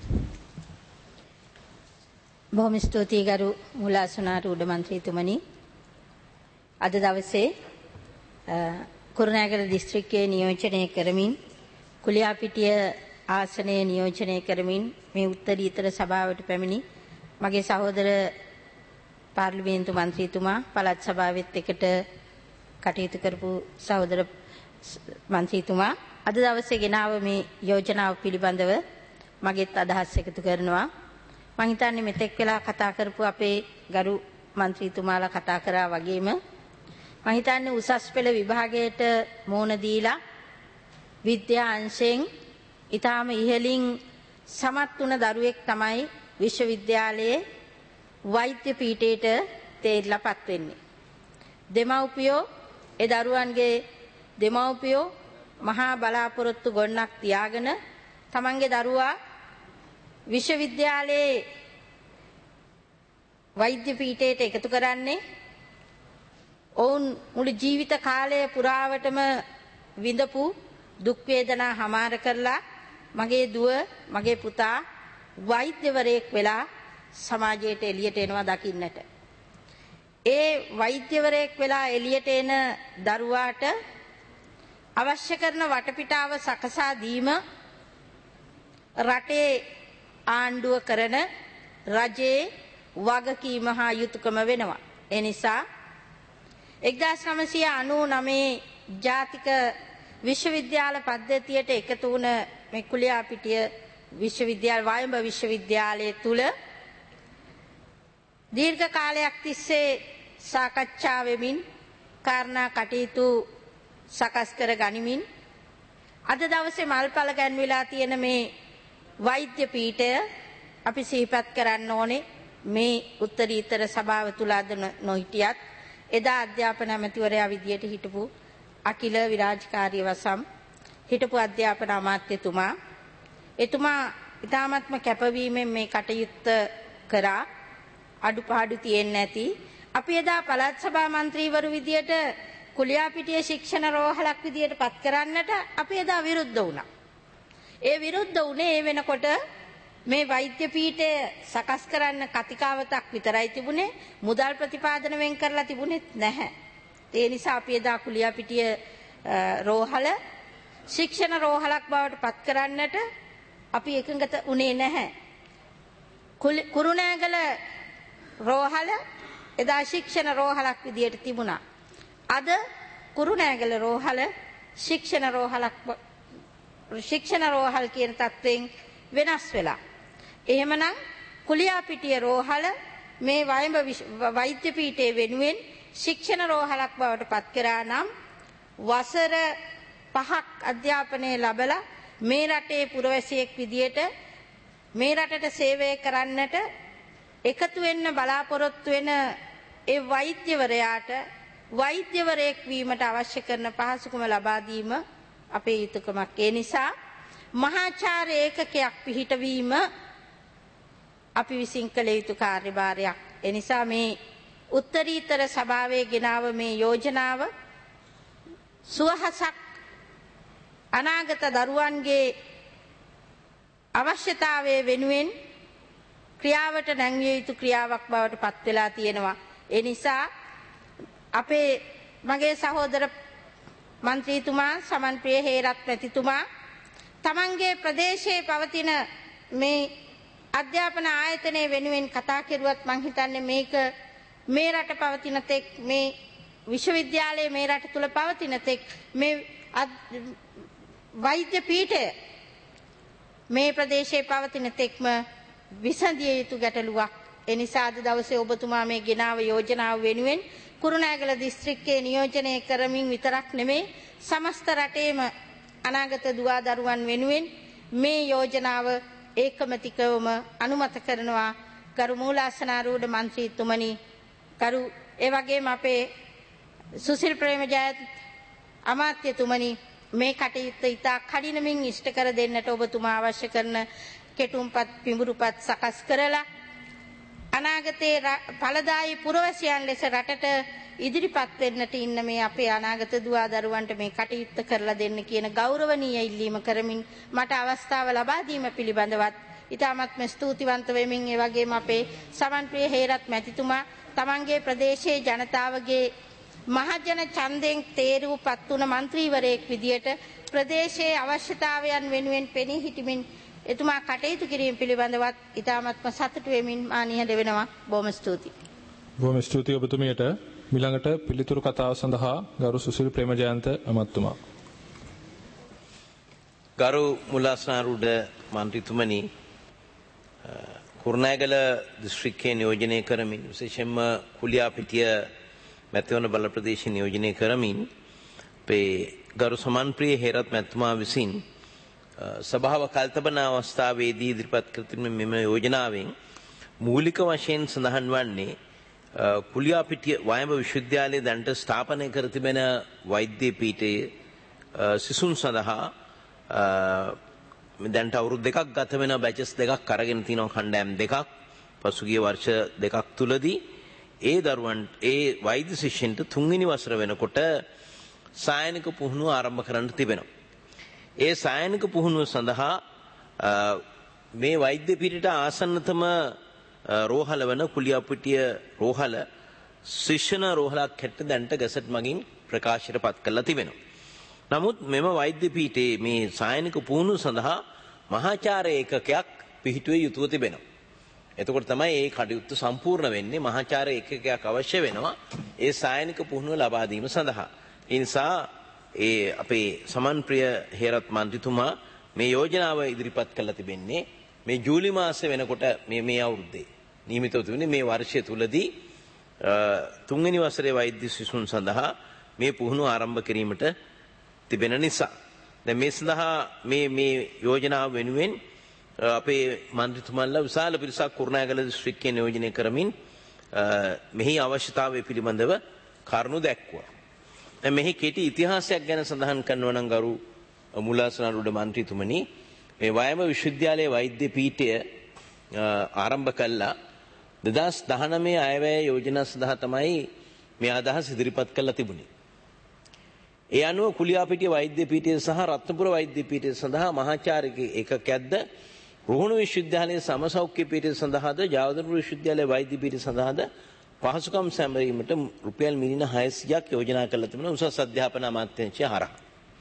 බොහොම ස්තුතියි ගරු මුලාසුනාරූඪ මන්ත්‍රීතුමනි. අද දවසේ කුරුණෑගල දිස්ත්‍රික්කයේ නියෝජනය කරමින් කුලියාපිටිය ආසනයේ නියෝජනය කරමින් මේ උත්තරීතර සභාවට පැමිණි මගේ සහෝදර පාර්ලිමේන්තු මන්ත්‍රීතුමා පළාත් සභාවෙත් එකට කටයුතු කරපු සහෝදර මන්ත්‍රීතුමා අද දවසේ ගෙනාව මේ යෝජනාව පිළිබඳව මගෙත් අදහස් එකතු කරනවා. මම හිතන්නේ මෙතෙක් වෙලා කතා කරපු අපේ ගරු මන්ත්‍රීතුමාලා කතා කරා වගේම මම හිතන්නේ උසස් පෙළ විභාගයට මෝන දීලා විද්‍යා අංශයෙන් ඊටාම ඉහළින් සමත් වුණ දරුවෙක් තමයි විශ්වවිද්‍යාලයේ වෛද්‍ය පීඨයට තේරිලාපත් වෙන්නේ. දෙමව්පියෝ ඒ දරුවන්ගේ දෙමව්පියෝ මහා බලාපොරොත්තු ගොන්නක් තියාගෙන තමන්ගේ දරුවා විශ්වවිද්‍යාලයේ වෛද්‍ය පීඨයට එකතු කරන්නේ ඔවුන් මුළු ජීවිත කාලය පුරාවටම විඳපු දුක් වේදනා හමාර කරලා මගේ දුව මගේ පුතා වෛද්‍යවරයෙක් වෙලා සමාජයට එළියට එනවා දකින්නට. ඒ වෛද්‍යවරයෙක් වෙලා එළියට එන දරුවාට අවශ්‍ය කරන වටපිටාව සකසා දීම රටේ ආණ්ඩුව කරන රජයේ වගකීම හා යුතුයකම වෙනවා. ඒ නිසා එක්දාස් නවසිය අනූ නවයේ ජාතික විශ්වවිද්‍යාල පද්ධතියට එකතු වුණ මේ කුලියාපිටිය විශ්වවිද්‍යාල වයඹ විශ්වවිද්‍යාලය තුල දීර්ඝ කාලයක් තිස්සේ සාකච්ඡා වෙමින් කාරණා කටයුතු සකස් කර ගනිමින් අද දවසේ මල්පල ගැන්විලා තියෙන මේ වෛද්‍ය පීඨය අපි සිහිපත් කරන්න ඕනේ. මේ උත්තරීතර සභාව තුල අද නොහිටියත් එදා අධ්‍යාපන ඇමතිවරයා විදියට හිටපු අකිල විරාජකාරී වසම් හිටපු අධ්‍යාපන අමාත්‍යතුමා එතුමා ඉතාමත්ම කැපවීමෙන් මේ කටයුත්ත කරා. අඩුපාඩු තියෙන්නේ නැති. අපි එදා පළාත් සභා මන්ත්‍රීවරු විදියට කුලියාපිටිය ශික්ෂණ රෝහලක් විදියට පත් කරන්නට අපි එදා විරුද්ධ වුණා. ඒ විරුද්ධ වුණේ ඒ වෙනකොට මේ වෛද්‍ය පීඨය සකස් කරන්න කතිකාවතක් විතරයි තිබුණේ. මුදල් ප්‍රතිපාදන වෙන් කරලා තිබුණෙත් නැහැ. ඒ නිසා අපි එදා කුලියාපිටිය රෝහල ශික්ෂණ රෝහලක් බවට පත් කරන්නට අපි එකඟත වුණේ නැහැ. කුරුණෑගල රෝහල එදා ශික්ෂණ රෝහලක් විදියට තිබුණා. අද කුරුණෑගල රෝහල ශික්ෂණ රෝහලක් ශික්ෂණ රෝහල් කියන තත්ත්වයෙන් වෙනස් වෙලා. එහෙමනම් කුලියාපිටිය රෝහල මේ වයඹ වෛද්‍ය පීඨයේ වෙනුවෙන් ශික්ෂණ රෝහලක් බවට පත් කරා නම් වසර පහක් අධ්‍යාපනය ලැබලා මේ රටේ පුරවැසියෙක් විදියට මේ රටට සේවය කරන්නට එකතු වෙන්න බලාපොරොත්තු වෙන ඒ වෛද්‍යවරයාට වෛද්‍යවරයෙක් වීමට අවශ්‍ය කරන පහසුකම ලබා දීම අපේ යුතුයකමක්. ඒ නිසා මහාචාර්ය ඒකකයක් පිහිටවීම අපි විසින් කළ යුතු කාර්යභාරයක්. ඒ නිසා මේ උත්තරීතර සභාවේ ගෙනාව මේ යෝජනාව සුවහසක් අනාගත දරුවන්ගේ අවශ්‍යතාවය වෙනුවෙන් ක්‍රියාවට නැංවිය යුතු ක්‍රියාවක් බවට පත් වෙලා තියෙනවා. ඒ නිසා අපේ මගේ සහෝදර මන්ත්‍රීතුමා සමන්ප්‍රිය හේරත් මැතිතුමා තමන්ගේ ප්‍රදේශයේ පවතින මේ අධ්‍යාපන ආයතනය වෙනුවෙන් කතා කෙරුවත් මං හිතන්නේ මේක මේ රට පවතින තෙක් මේ විශ්වවිද්‍යාලයේ මේ රට තුල පවතින තෙක් මේ වෛද්‍ය පීඨය මේ ප්‍රදේශයේ පවතින තෙක්ම විසඳිය යුතු ගැටලුවක්. ඒ නිසා අද දවසේ ඔබතුමා මේ ගෙනාව යෝජනාව වෙනුවෙන් කුරුණෑගල දිස්ත්‍රික්කයේ නියෝජනය කරමින් විතරක් නෙමෙයි සමස්ත රටේම අනාගත දුවා දරුවන් වෙනුවෙන් මේ යෝජනාව ඒකමතිකවම අනුමත කරනවා. ගරු මූලාසනාරූඪ මන්ත්‍රීතුමනි, ගරු ඒ වගේම අපේ සුසිල් ප්‍රේමජයන්ත අමාත්‍යතුමනි, මේ කටයුත්ත ඉතා කඩිනමින් ඉෂ්ට කර දෙන්නට ඔබතුමා අවශ්‍ය කරන කෙටුම්පත් පිඹුරුපත් සකස් කරලා අනාගතයේ ඵලදායී පුරවැසියන් ලෙස රටට ඉදිරිපත් වෙන්නට ඉන්න මේ අපේ අනාගත දුවා දරුවන්ට මේ කටයුත්ත කරලා දෙන්න කියන ගෞරවනීය ඉල්ලීම කරමින් මට අවස්ථාව ලබා දීම පිළිබඳවත් ඉතාමත්ම ස්තුතිවන්ත වෙමින් ඒ වගේම අපේ සමන්ප්‍රිය හේරත් මැතිතුමා තමන්ගේ ප්‍රදේශයේ ජනතාවගේ මහජන ඡන්දයෙන් තේරුපත් වුණ മന്ത്രിවරයෙක් විදියට ප්‍රදේශයේ අවශ්‍යතාවයන් වෙනුවෙන් පෙනී සිටමින් එතුමා කටයුතු කිරීම පිළිබඳවත් ඉතාමත්ම සතුටු වෙමින් මා නිහඬ වෙනවා. බොහොම ස්තුතියි. බොහොම ස්තුතියි ඔබතුමියට. මිළඟට පිළිතුරු කතාව සඳහා ගරු සුසිල් ප්‍රේමජයන්ත අමාත්‍යතුමා. ගරු මුලාසනාරූඪ මන්ත්‍රීතුමනි, කුරුණෑගල දිස්ත්‍රික්කයේ නියෝජනය කරමින් විශේෂයෙන්ම කුලියාපිටිය මැතිවරණ බල ප්‍රදේශයේ නියෝජනය කරමින් අපේ ගරු සමන්ප්‍රිය හේරත් මැතිතුමා විසින් සභාව කල්තබන අවස්ථාවේදී ඉදිරිපත් කර තිබෙන මෙම යෝජනාවෙන් මූලික වශයෙන් සඳහන් වන්නේ කුලියාපිටිය වයඹ විශ්වවිද්‍යාලයේ දැනට ස්ථාපනය කර තිබෙන වෛද්‍ය පීඨයේ සිසුන් සඳහා දැනට අවුරුදු දෙකක් ගත වෙන බැචස් දෙකක් අරගෙන තිනවා කණ්ඩායම් දෙකක්. පසුගිය වර්ෂ දෙකක් තුලදී ඒ දරුවන් ඒ වෛද්‍ය ශිෂ්‍යන්ට තුන්වෙනි වසර වෙනකොට සායනික පුහුණුව ආරම්භ කරන්න තිබෙනවා. ඒ සායනික පුහුණුව සඳහා මේ වෛද්‍ය පීඨයට ආසන්නතම රෝහල වන කුලියාපිටිය රෝහල ශිෂ්‍යන රෝහලක් හැට දැන්ට ගැසට් මගින් ප්‍රකාශයට පත් කරලා තිබෙනවා. නමුත් මෙම වෛද්‍ය පීඨයේ මේ සායනික පුහුණුව සඳහා මහාචාර්ය ඒකකයක් පිහිටුවේ යුතුව තිබෙනවා. එතකොට තමයි මේ කටයුත්ත සම්පූර්ණ වෙන්නේ. මහාචාර්ය ඒකකයක් අවශ්‍ය වෙනවා ඒ සායනික පුහුණුව ලබා දීම සඳහා. ඒ නිසා ඒ අපේ සමන්ප්‍රිය හේරත් මන්ත්‍රීතුමා මේ යෝජනාව ඉදිරිපත් කළා තිබෙන්නේ මේ ජූලි මාසෙ වෙනකොට මේ මේ අවුරුද්දේ නියමිතව තිබෙන්නේ මේ වර්ෂය තුලදී තුන්වෙනි වසරේ වෛද්‍ය සිසුන් සඳහා මේ පුහුණුව ආරම්භ කිරීමට තිබෙන නිසා දැන් මේ සඳහා මේ මේ යෝජනාව වෙනුවෙන් අපේ මන්ත්‍රීතුමන්ලා විශාල පිරිසක් කුරුණෑගල දිස්ත්‍රික්කයේ නියෝජනය කරමින් මෙහි අවශ්‍යතාවය පිළිබඳව කරුණු දැක්වුවා. දැන් මෙහි කෙටි ඉතිහාසයක් ගැන සඳහන් කරනවා නම් ගරු මුලාසනරුඩ මන්ත්‍රීතුමනි මේ වයඹ විශ්වවිද්‍යාලයේ වෛද්‍ය පීඨය ආරම්භ කළා දෙදහස් දහනවය අයවැය යෝජනා සඳහා තමයි මේ අදහස් ඉදිරිපත් කළා තිබුණේ. ඒ අනුව කුලියාපිටිය වෛද්‍ය පීඨය සහ රත්නපුර වෛද්‍ය පීඨය සඳහා මහාචාර්ය ඒකකයක්ද රුහුණු විශ්වවිද්‍යාලයේ සමසෞඛ්‍ය පීඨය සඳහාද ජාවදරුව විශ්වවිද්‍යාලයේ වෛද්‍ය පීඨය සඳහාද පහසුකම් සැමරීමට රුපියල් මිලියන හයසියයක් යෝජනා කරලා තිබෙනවා උසස් අධ්‍යාපන අමාත්‍යාංශය හරහා.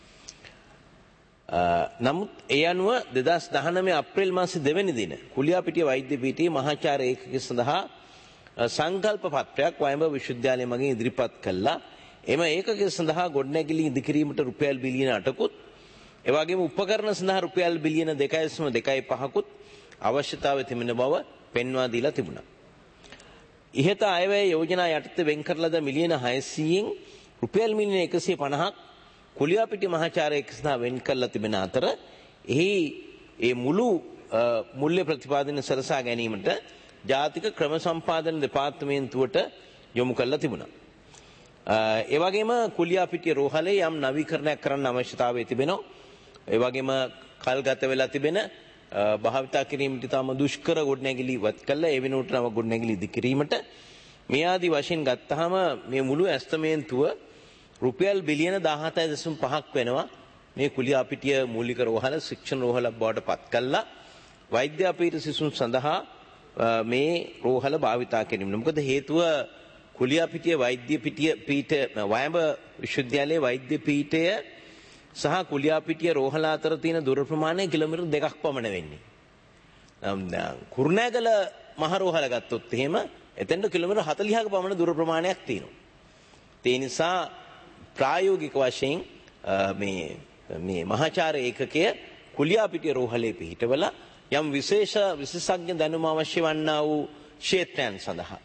නමුත් ඒ අනුව දෙදහස් දහනවය අප්‍රේල් මාසයේ දෙවැනි දින කුලියාපිටිය වෛද්‍ය පීඨයේ මහාචාර්ය ඒකකය සඳහා සංකල්ප පත්‍රයක් වයඹ විශ්වවිද්‍යාලය මගින් ඉදිරිපත් කළා. එම ඒකකය සඳහා ගොඩනැගිලි ඉදිකිරීමට රුපියල් බිලියන අටකුත් ඒ වගේම උපකරණ සඳහා රුපියල් බිලියන දෙකයි දශමික දෙකයි පහකුත් අවශ්‍යතාවය තිබෙන බව පෙන්වා දීලා තිබුණා. ඉහත අයවැය යෝජනා යටතේ වෙන් කරලද මිලියන හයසියයෙන් රුපියල් මිලියන එකසිය පනහක් කුලියාපිටිය මහාචාර්ය ඒකකය සඳහා වෙන් කරලා තිබෙන අතර එහි ඒ මුළු මුල්‍ය ප්‍රතිපාදන සලසා ගැනීමට ජාතික ක්‍රම සම්පාදන දෙපාර්තමේන්තුවට යොමු කරලා තිබුණා. ඒ වගේම කුලියාපිටිය රෝහලේ යම් නවීකරණයක් කරන්න අවශ්‍යතාවය තිබෙනවා. ඒ වගේම කල්ගත වෙලා තිබෙන භාවිතා කිරීමට තම දුෂ්කර ගොඩනැගිලි වත් කළා ඒ වෙනුවට නව ගොඩනැගිලි ඉදි කිරීමට මේ ආදි වශයෙන් ගත්තාම මේ මුළු ඇස්තමේන්තුව රුපියල් බිලියන දහහතයි දශමික පහක් වෙනවා මේ කුලියාපිටිය මූලික රෝහල ශික්ෂණ රෝහලක් බවට පත් කළා වෛද්‍ය අපීඨ සිසුන් සඳහා මේ රෝහල භාවිතා කිරීම. මොකද හේතුව කුලියාපිටිය වෛද්‍ය පිටිය පීඨ වයඹ විශ්වවිද්‍යාලයේ වෛද්‍ය පීඨය සහ කුලියාපිටිය රෝහල අතර තියෙන දුර ප්‍රමාණය කිලෝමීටර් දෙකක් පමණ වෙන්නේ. කුරුණෑගල මහ රෝහල ගත්තොත් එහෙම එතෙන්ට කිලෝමීටර් හතළිහක පමණ දුර ප්‍රමාණයක් තියෙනවා. ඒ නිසා ප්‍රායෝගික වශයෙන් මේ මේ මහාචාර්ය ඒකකය කුලියාපිටිය රෝහලේ පිහිටවලා යම් විශේෂ විශේෂඥ දැනුම අවශ්‍ය වන්නා වූ ක්ෂේත්‍රයන් සඳහා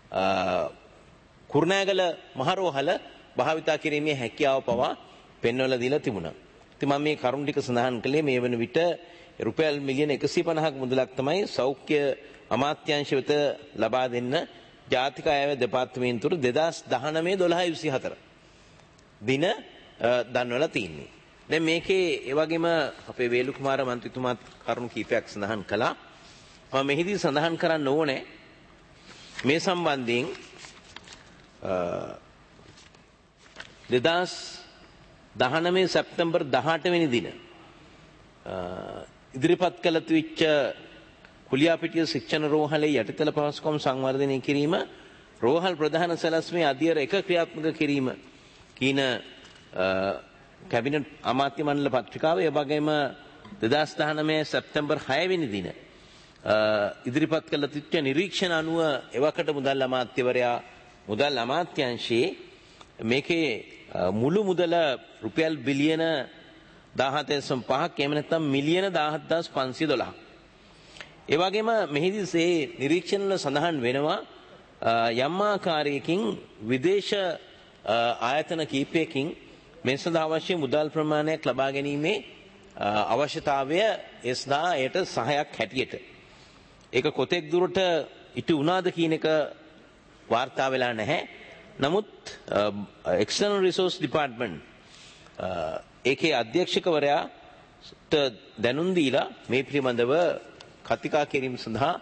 කුරුණෑගල මහ රෝහල භාවිතා කිරීමේ හැකියාව පවා පෙන්වලා දීලා තිබුණා. ඉතින් මම මේ කරුණු ටික සඳහන් කළේ මේ වෙන විට රුපියල් මිලියන එකසිය පනහක මුදලක් තමයි සෞඛ්‍ය අමාත්‍යාංශ වෙත ලබා දෙන්න ජාතික අයවැය දෙපාර්තමේන්තුවට දෙදහස් දහනවය දොළහ විසිහතර දින දන්වලා තියෙන්නේ. දැන් මේකේ ඒ වගේම අපේ වේලු කුමාර මන්ත්‍රීතුමාත් කරුණු කීපයක් සඳහන් කළා. මම මෙහිදී සඳහන් කරන්න ඕනේ මේ සම්බන්ධයෙන් දෙදහස් දහනවය සැප්තැම්බර් දහඅට වෙනි දින ඉදිරිපත් කළ තිබිච්ච කුලියාපිටිය ශික්ෂණ රෝහලේ යටිතල පහසුකම් සංවර්ධනය කිරීම රෝහල් ප්‍රධාන සැලැස්මේ අධියර එක ක්‍රියාත්මක කිරීම කියන කැබිනට් අමාත්‍ය මණ්ඩල පත්‍රිකාව ඒ වගේම දෙදහස් දහනවය සැප්තැම්බර් හය වෙනි දින ඉදිරිපත් කළ තිබ්ච නිරීක්ෂණ අනුව එවකට මුදල් අමාත්‍යවරයා මුදල් අමාත්‍යාංශයේ මේකේ මුළු මුදල රුපියල් බිලියන දහහතයි දශමික පහක් එහෙම නැත්නම් මිලියන දහහත් හදාස් පන්සිය දොළහක්. ඒ වගේම මෙහිදී මේ නිරීක්ෂණ වල සඳහන් වෙනවා යම් ආකාරයකින් විදේශ ආයතන කීපයකින් මේ සඳහා අවශ්‍ය මුදල් ප්‍රමාණයක් ලබා ගැනීමේ අවශ්‍යතාවය ඒ සඳහා එයට සහයක් හැටියට ඒක කොතෙක් දුරට ඉටු වුණාද කියන එක වාර්තා වෙලා නැහැ. නමුත් එක්ස්ටර්නල් රිසෝස් ඩිපාර්ට්මන්ට් ඒකේ අධ්‍යක්ෂකවරයාට දැනුම් දීලා මේ පිළිබඳව කතිකා කිරීම සඳහා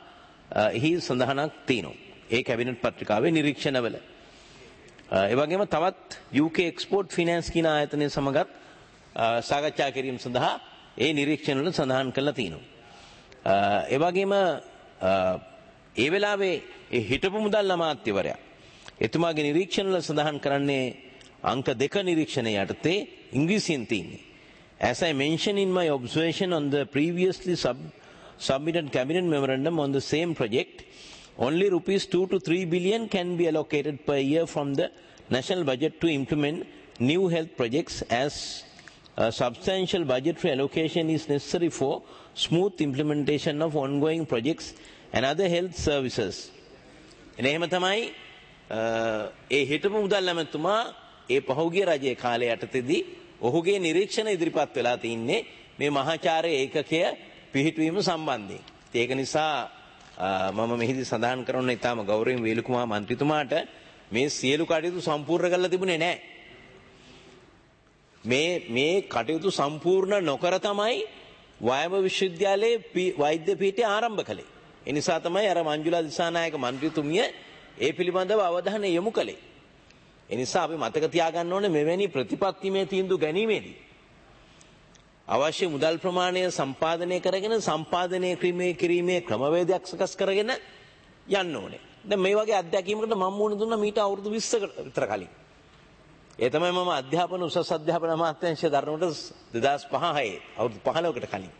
එහි සඳහනක් තියෙනවා. ඒ කැබිනට් පත්‍රිකාවේ නිරීක්ෂණවල. ඒ වගේම තවත් යූ කේ එක්ස්පෝර්ට් ෆිනෑන්ස් කියන ආයතනය සමගත් සාකච්ඡා කිරීම සඳහා ඒ නිරීක්ෂණවල සඳහන් කරලා තියෙනවා. ඒ වගේම ඒ වෙලාවේ ඒ හිටපු මුදල් අමාත්‍යවරයා එතුමාගේ නිරීක්ෂණවල සඳහන් කරන්නේ අංක දෙක නිරීක්ෂණය යටතේ ඉංග්‍රීසියෙන් තියෙන්නේ. As I mentioned in my observation on the previously sub, submitted cabinet memorandum on the same project, only rupees two to three billion can be allocated per year from the national budget to implement new health projects, as a substantial budgetary allocation is necessary for smooth implementation of ongoing projects and other health services. එහෙම තමයි ඒ හිටපු මුදල් ඇමතුමා ඒ පහුගිය රජයේ කාලය යටතේදී ඔහුගේ නිරීක්ෂණ ඉදිරිපත් වෙලා තින්නේ මේ මහාචාර්ය ඒකකය පිහිටුවීම සම්බන්ධයෙන්. ඒක නිසා මම මෙහිදී සඳහන් කරන්න ඉතාම ගෞරවයෙන් වේලුකුමා මන්ත්‍රීතුමාට මේ සියලු කටයුතු සම්පූර්ණ කරලා තිබුණේ නැහැ. මේ මේ කටයුතු සම්පූර්ණ නොකර තමයි වයඹ විශ්වවිද්‍යාලයේ වෛද්‍ය පීඨය ආරම්භ කළේ. ඒ නිසා තමයි අර මංජුලා දිසානායක මන්ත්‍රීතුමිය ඒ පිළිබඳව අවධානය යොමු කළේ. ඒ නිසා අපි මතක තියාගන්න ඕනේ මෙවැනි ප්‍රතිපත්තිමය තීන්දුව ගැනීමේදී අවශ්‍ය මුදල් ප්‍රමාණය සම්පාදනය කරගෙන සම්පාදනය කිරීමේ කිරීමේ ක්‍රමවේදයක් සකස් කරගෙන යන්න ඕනේ. දැන් මේ වගේ අත්දැකීමකට මම මුණ දුන්නා මීට අවුරුදු විස්සකට විතර කලින්. ඒ තමයි මම අධ්‍යාපන උසස් අධ්‍යාපන අමාත්‍යාංශය දරනකොට දෙදාස් පහ හයේ අවුරුදු පහළොවකට කලින්.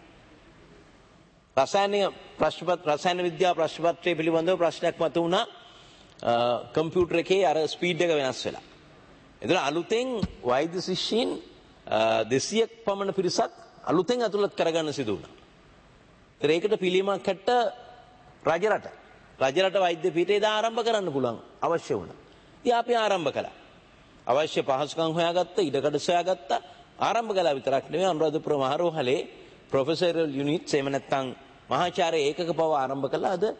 රසායන ප්‍රශ්නපත් රසායන විද්‍යාව ප්‍රශ්නපත්‍රය පිළිබඳව ප්‍රශ්නයක් මතුවුණා. කම්පියුටර් එකේ අර ස්පීඩ් එක වෙනස් වෙලා. එතන අලුතෙන් වෛද්‍ය ශිෂ්‍යයින් දෙසියක් පමණ පිරිසක් අලුතෙන් ඇතුළත් කරගන්න සිදු වුණා. ඒතර ඒකට පිළියමක් හැට රජරට රජරට වෛද්‍ය පීඨය දා ආරම්භ කරන්න පුළුවන් අවශ්‍ය වුණා. ඉතින් අපි ආරම්භ කළා. අවශ්‍ය පහසුකම් හොයාගත්තා, ඉඩකඩ සොයාගත්තා, ආරම්භ කළා විතරක් නෙවෙයි අනුරාධපුර මහරෝහලේ ප්‍රොෆෙසරල් යුනිට්ස් එහෙම නැත්නම් මහාචාර්ය ඒකක පව ආරම්භ කළා. අද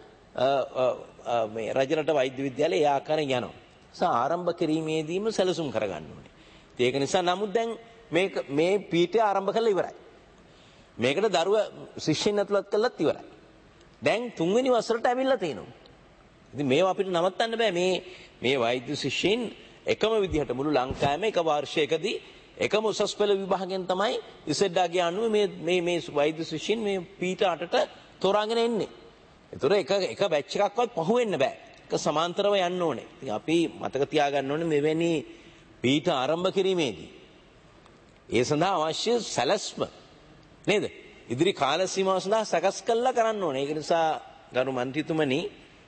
මේ රජරට වෛද්‍ය විද්‍යාලයේ ඒ ආකාරයෙන් යනවා. නිසා ආරම්භ කිරීමේදීම සැලසුම් කරගන්න ඕනේ. ඒක නිසා නමුත් දැන් මේක මේ පීඨය ආරම්භ කළා ඉවරයි. මේකට දරුව ශිෂ්‍යයන් ඇතුළත් කළත් ඉවරයි. දැන් තුන්වෙනි වසරට ඇවිල්ලා තිනවා. ඉතින් මේවා අපිට නවත්තන්න බෑ. මේ මේ වෛද්‍ය ශිෂ්‍යයන් එකම විදිහට මුළු ලංකාවේම එක වර්ෂයකදී එකම උසස් පෙළ විභාගයෙන් තමයි ඉසෙඩ්ඩාගේ අනුව මේ මේ මේ වෛද්‍ය ශිෂ්‍යයන් මේ පීඨ අටට තෝරාගෙන එන්නේ. ඒතර එක එක බැච් එකක්වත් පහු වෙන්න බෑ. ඒක සමාන්තරව යන්න ඕනේ. ඉතින් අපි මතක තියාගන්න ඕනේ මෙවැනි පීඨ ආරම්භ කිරීමේදී ඒ සඳහා අවශ්‍ය සැලැස්ම නේද? ඉදිරි කාල සීමාව සඳහා සකස් කළා කරන්න ඕනේ. ඒක නිසා ගරු මන්ත්‍රීතුමනි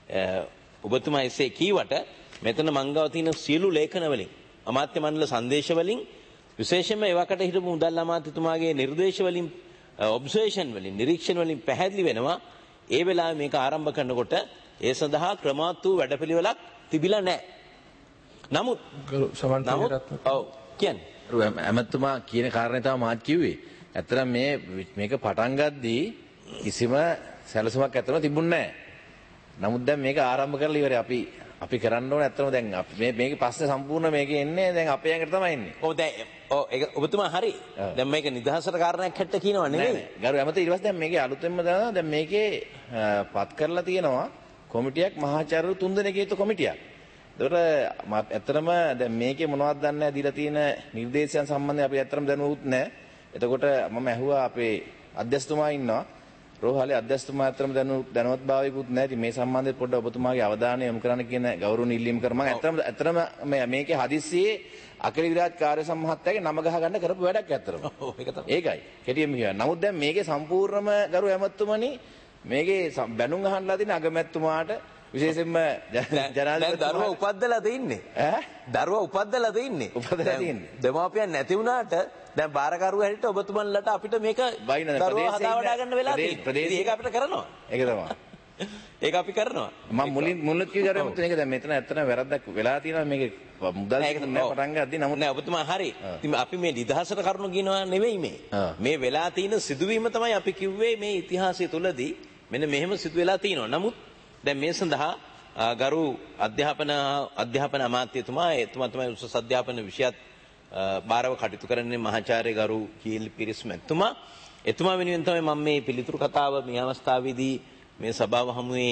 ඔබතුමා එසේ කීවට මෙතන මංගව තියෙන සියලු ලේඛන වලින් අමාත්‍ය මණ්ඩල සංදේශ වලින් විශේෂයෙන්ම ඒවකට හිටපු මුදල් අමාත්‍යතුමාගේ නිර්දේශ වලින් ඔබ්සර්වේෂන් වලින් නිරීක්ෂණ වලින් පැහැදිලි වෙනවා ඒ වෙලාවේ මේක ආරම්භ කරනකොට ඒ සඳහා ක්‍රමාත් වූ වැඩපිළිවෙලක් තිබිලා නැහැ. නමුත් නමුත් ඔව් කියන්නේ ඇමතුමා කියන කාරණේ තමයි මාත් කිව්වේ. ඇත්තටම මේ මේක පටන් ගද්දී කිසිම සැලසුමක් ඇත්තම තිබුණේ නැහැ. නමුත් දැන් මේක ආරම්භ කරලා ඉවරයි. අපි අපි කරන්න ඕනේ ඇත්තම දැන් මේ මේකේ පස්සේ සම්පූර්ණ මේකේ එන්නේ දැන් අපේ ඇඟට තමයි එන්නේ. ඔව් දැන් ඔව් ඒක ඔබතුමා හරි. දැන් මේක නිදහසට කාරණයක් හැට්ට කියනවා නෙවෙයි. ගරු ඇමති ඊට පස්සේ දැන් මේකේ අලුතෙන්ම දානවා දැන් මේකේ පත් කරලා තියෙනවා කොමිටියක් මහාචාර්යවරු තුන් දෙනෙක් හේතු කොමිටියක්. ඒතකොට ඇත්තටම දැන් මේකේ මොනවද දන්නේ නැහැ දීලා තියෙන නිර්දේශයන් සම්බන්ධයෙන් අපි ඇත්තටම දැනුවත් නැහැ. එතකොට මම ඇහුවා අපේ අධ්‍යක්ෂතුමා ඉන්නවා. රෝහලේ අධ්‍යක්ෂතුමා ඇත්තටම දැනුවත් භාවයකුත් නැහැ. ඉතින් මේ සම්බන්ධයෙන් පොඩ්ඩක් ඔබතුමාගේ අවධානය යොමු කරන්න කියන ගෞරවණීය ඉල්ලීම කර මම ඇත්තටම ඇත්තටම මේකේ හදිස්සියේ අකල විරාජ් කාර්ය සම්මහත්තයාගේ නම ගහ ගන්න කරපු වැඩක් ඇත්තටම. ඔව් ඒක තමයි. ඒකයි. කෙටියෙන් කියනවා. නමුත් දැන් මේකේ සම්පූර්ණම ගරු ඇමතුමනි මේකේ බැනුම් අහන්නලා තියෙන අගමැතිතුමාට විශේෂයෙන්ම ජනාධිපති දරුවා උපද්දලා තින්නේ ඈ දරුවා උපද්දලා තින්නේ උපද්දලා තින්නේ දෙමාපියන් නැති වුණාට දැන් බාරකරුවා හැටියට ඔබතුමන්ලට අපිට මේක දරුවා හදා වඩා ගන්න වෙලා තියෙනවා. ඒක අපිට කරනවා. ඒක තමයි. ඒක අපි කරනවා. මම මුලින් මුලින් කිව්වා මේක දැන් මෙතන ඇත්තටම වැරද්දක් වෙලා තියෙනවා මේක මුදල් නෑ පටන් ගද්දි නමුත් නෑ ඔබතුමා හරි. ඉතින් අපි මේ නිදහසට කරුණු කියනවා නෙවෙයි මේ. මේ වෙලා තියෙන සිදුවීම තමයි අපි කිව්වේ මේ ඉතිහාසය තුලදී මෙන්න මෙහෙම සිදු වෙලා තියෙනවා. නමුත් දැන් මේ සඳහා ගරු අධ්‍යාපන අධ්‍යාපන අමාත්‍යතුමා එතුමා තමයි උසස් අධ්‍යාපන විෂයත් බාරව කටයුතු කරන්නේ මහාචාර්ය ගරු කීල් පිරිස් මැතිතුමා. එතුමා වෙනුවෙන් තමයි මම මේ පිළිතුරු කතාව මේ අවස්ථාවේදී මේ සභාව හමුවේ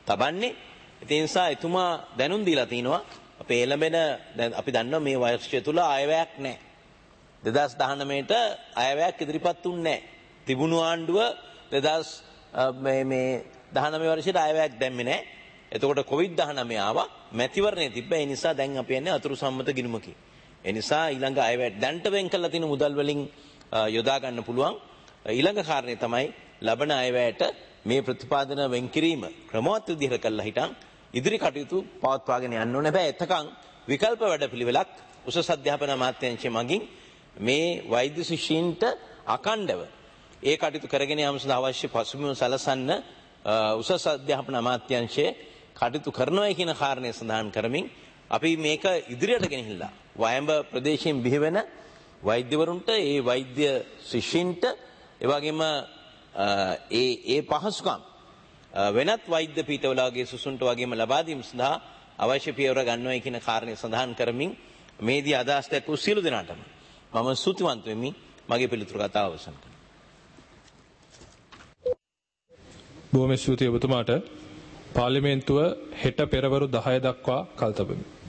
තබන්නේ. ඒ නිසා එතුමා දැනුම් දීලා තිනවා අපේ එළඹෙන දැන් අපි දන්නවා මේ වර්ෂය තුල අයවැයක් නැහැ. දෙදහස් දහනවයට අයවැයක් ඉදිරිපත් වුණේ නැහැ. තිබුණු ආණ්ඩුව දෙදහස් මේ මේ දහනවය වර්ෂයට අයවැයක් දැම්මේ නැහැ. එතකොට කොවිඩ් දහනවය ආවා. මැතිවරණය තිබ්බ. ඒ නිසා දැන් අපි යන්නේ අතුරු සම්මත ගිණුමකින්. ඒ නිසා ඊළඟ අයවැයට දැන්ට වෙන් කරලා තියෙන මුදල් වලින් යොදා ගන්න පුළුවන්. ඊළඟ කාරණේ තමයි ලබන අයවැයට මේ ප්‍රතිපාදන වෙන් කිරීම ක්‍රමවත් විදිහට කළා හිටන් ඉදිරි කටයුතු පවත්වාගෙන යන්න ඕනේ. හැබැයි එතකන් විකල්ප වැඩපිළිවෙලක් උසස් අධ්‍යාපන අමාත්‍යාංශය මගින් මේ වෛද්‍ය ශිෂ්‍යයින්ට අකණ්ඩව ඒ කටයුතු කරගෙන යාම සඳහා අවශ්‍ය පසුබිම සලසන්න උසස් අධ්‍යාපන අමාත්‍යාංශයේ කටයුතු කරනවා කියන කාරණය සඳහන් කරමින් අපි මේක ඉදිරියට ගෙනහිල්ලා වයඹ ප්‍රදේශයෙන් බිහිවෙන වෛද්‍යවරුන්ට ඒ වෛද්‍ය ශිෂ්‍යයින්ට ඒ වගේම ඒ ඒ පහසුකම් වෙනත් වෛද්‍ය පීඨවලගේ සුසුන්ට වගේම ලබා දීම සඳහා අවශ්‍ය පියවර ගන්නවායි කියන කාරණය සඳහන් කරමින් මේදී අදහස් දක්වූ සියලු දෙනාටම මම ස්තුතිවන්ත වෙමි. මගේ පිළිතුරු කතාව අවසන් කරනවා. බොහොම ස්තුතියි ඔබතුමාට. පාර්ලිමේන්තුව හෙට පෙරවරු දහය දක්වා කල් තබමි.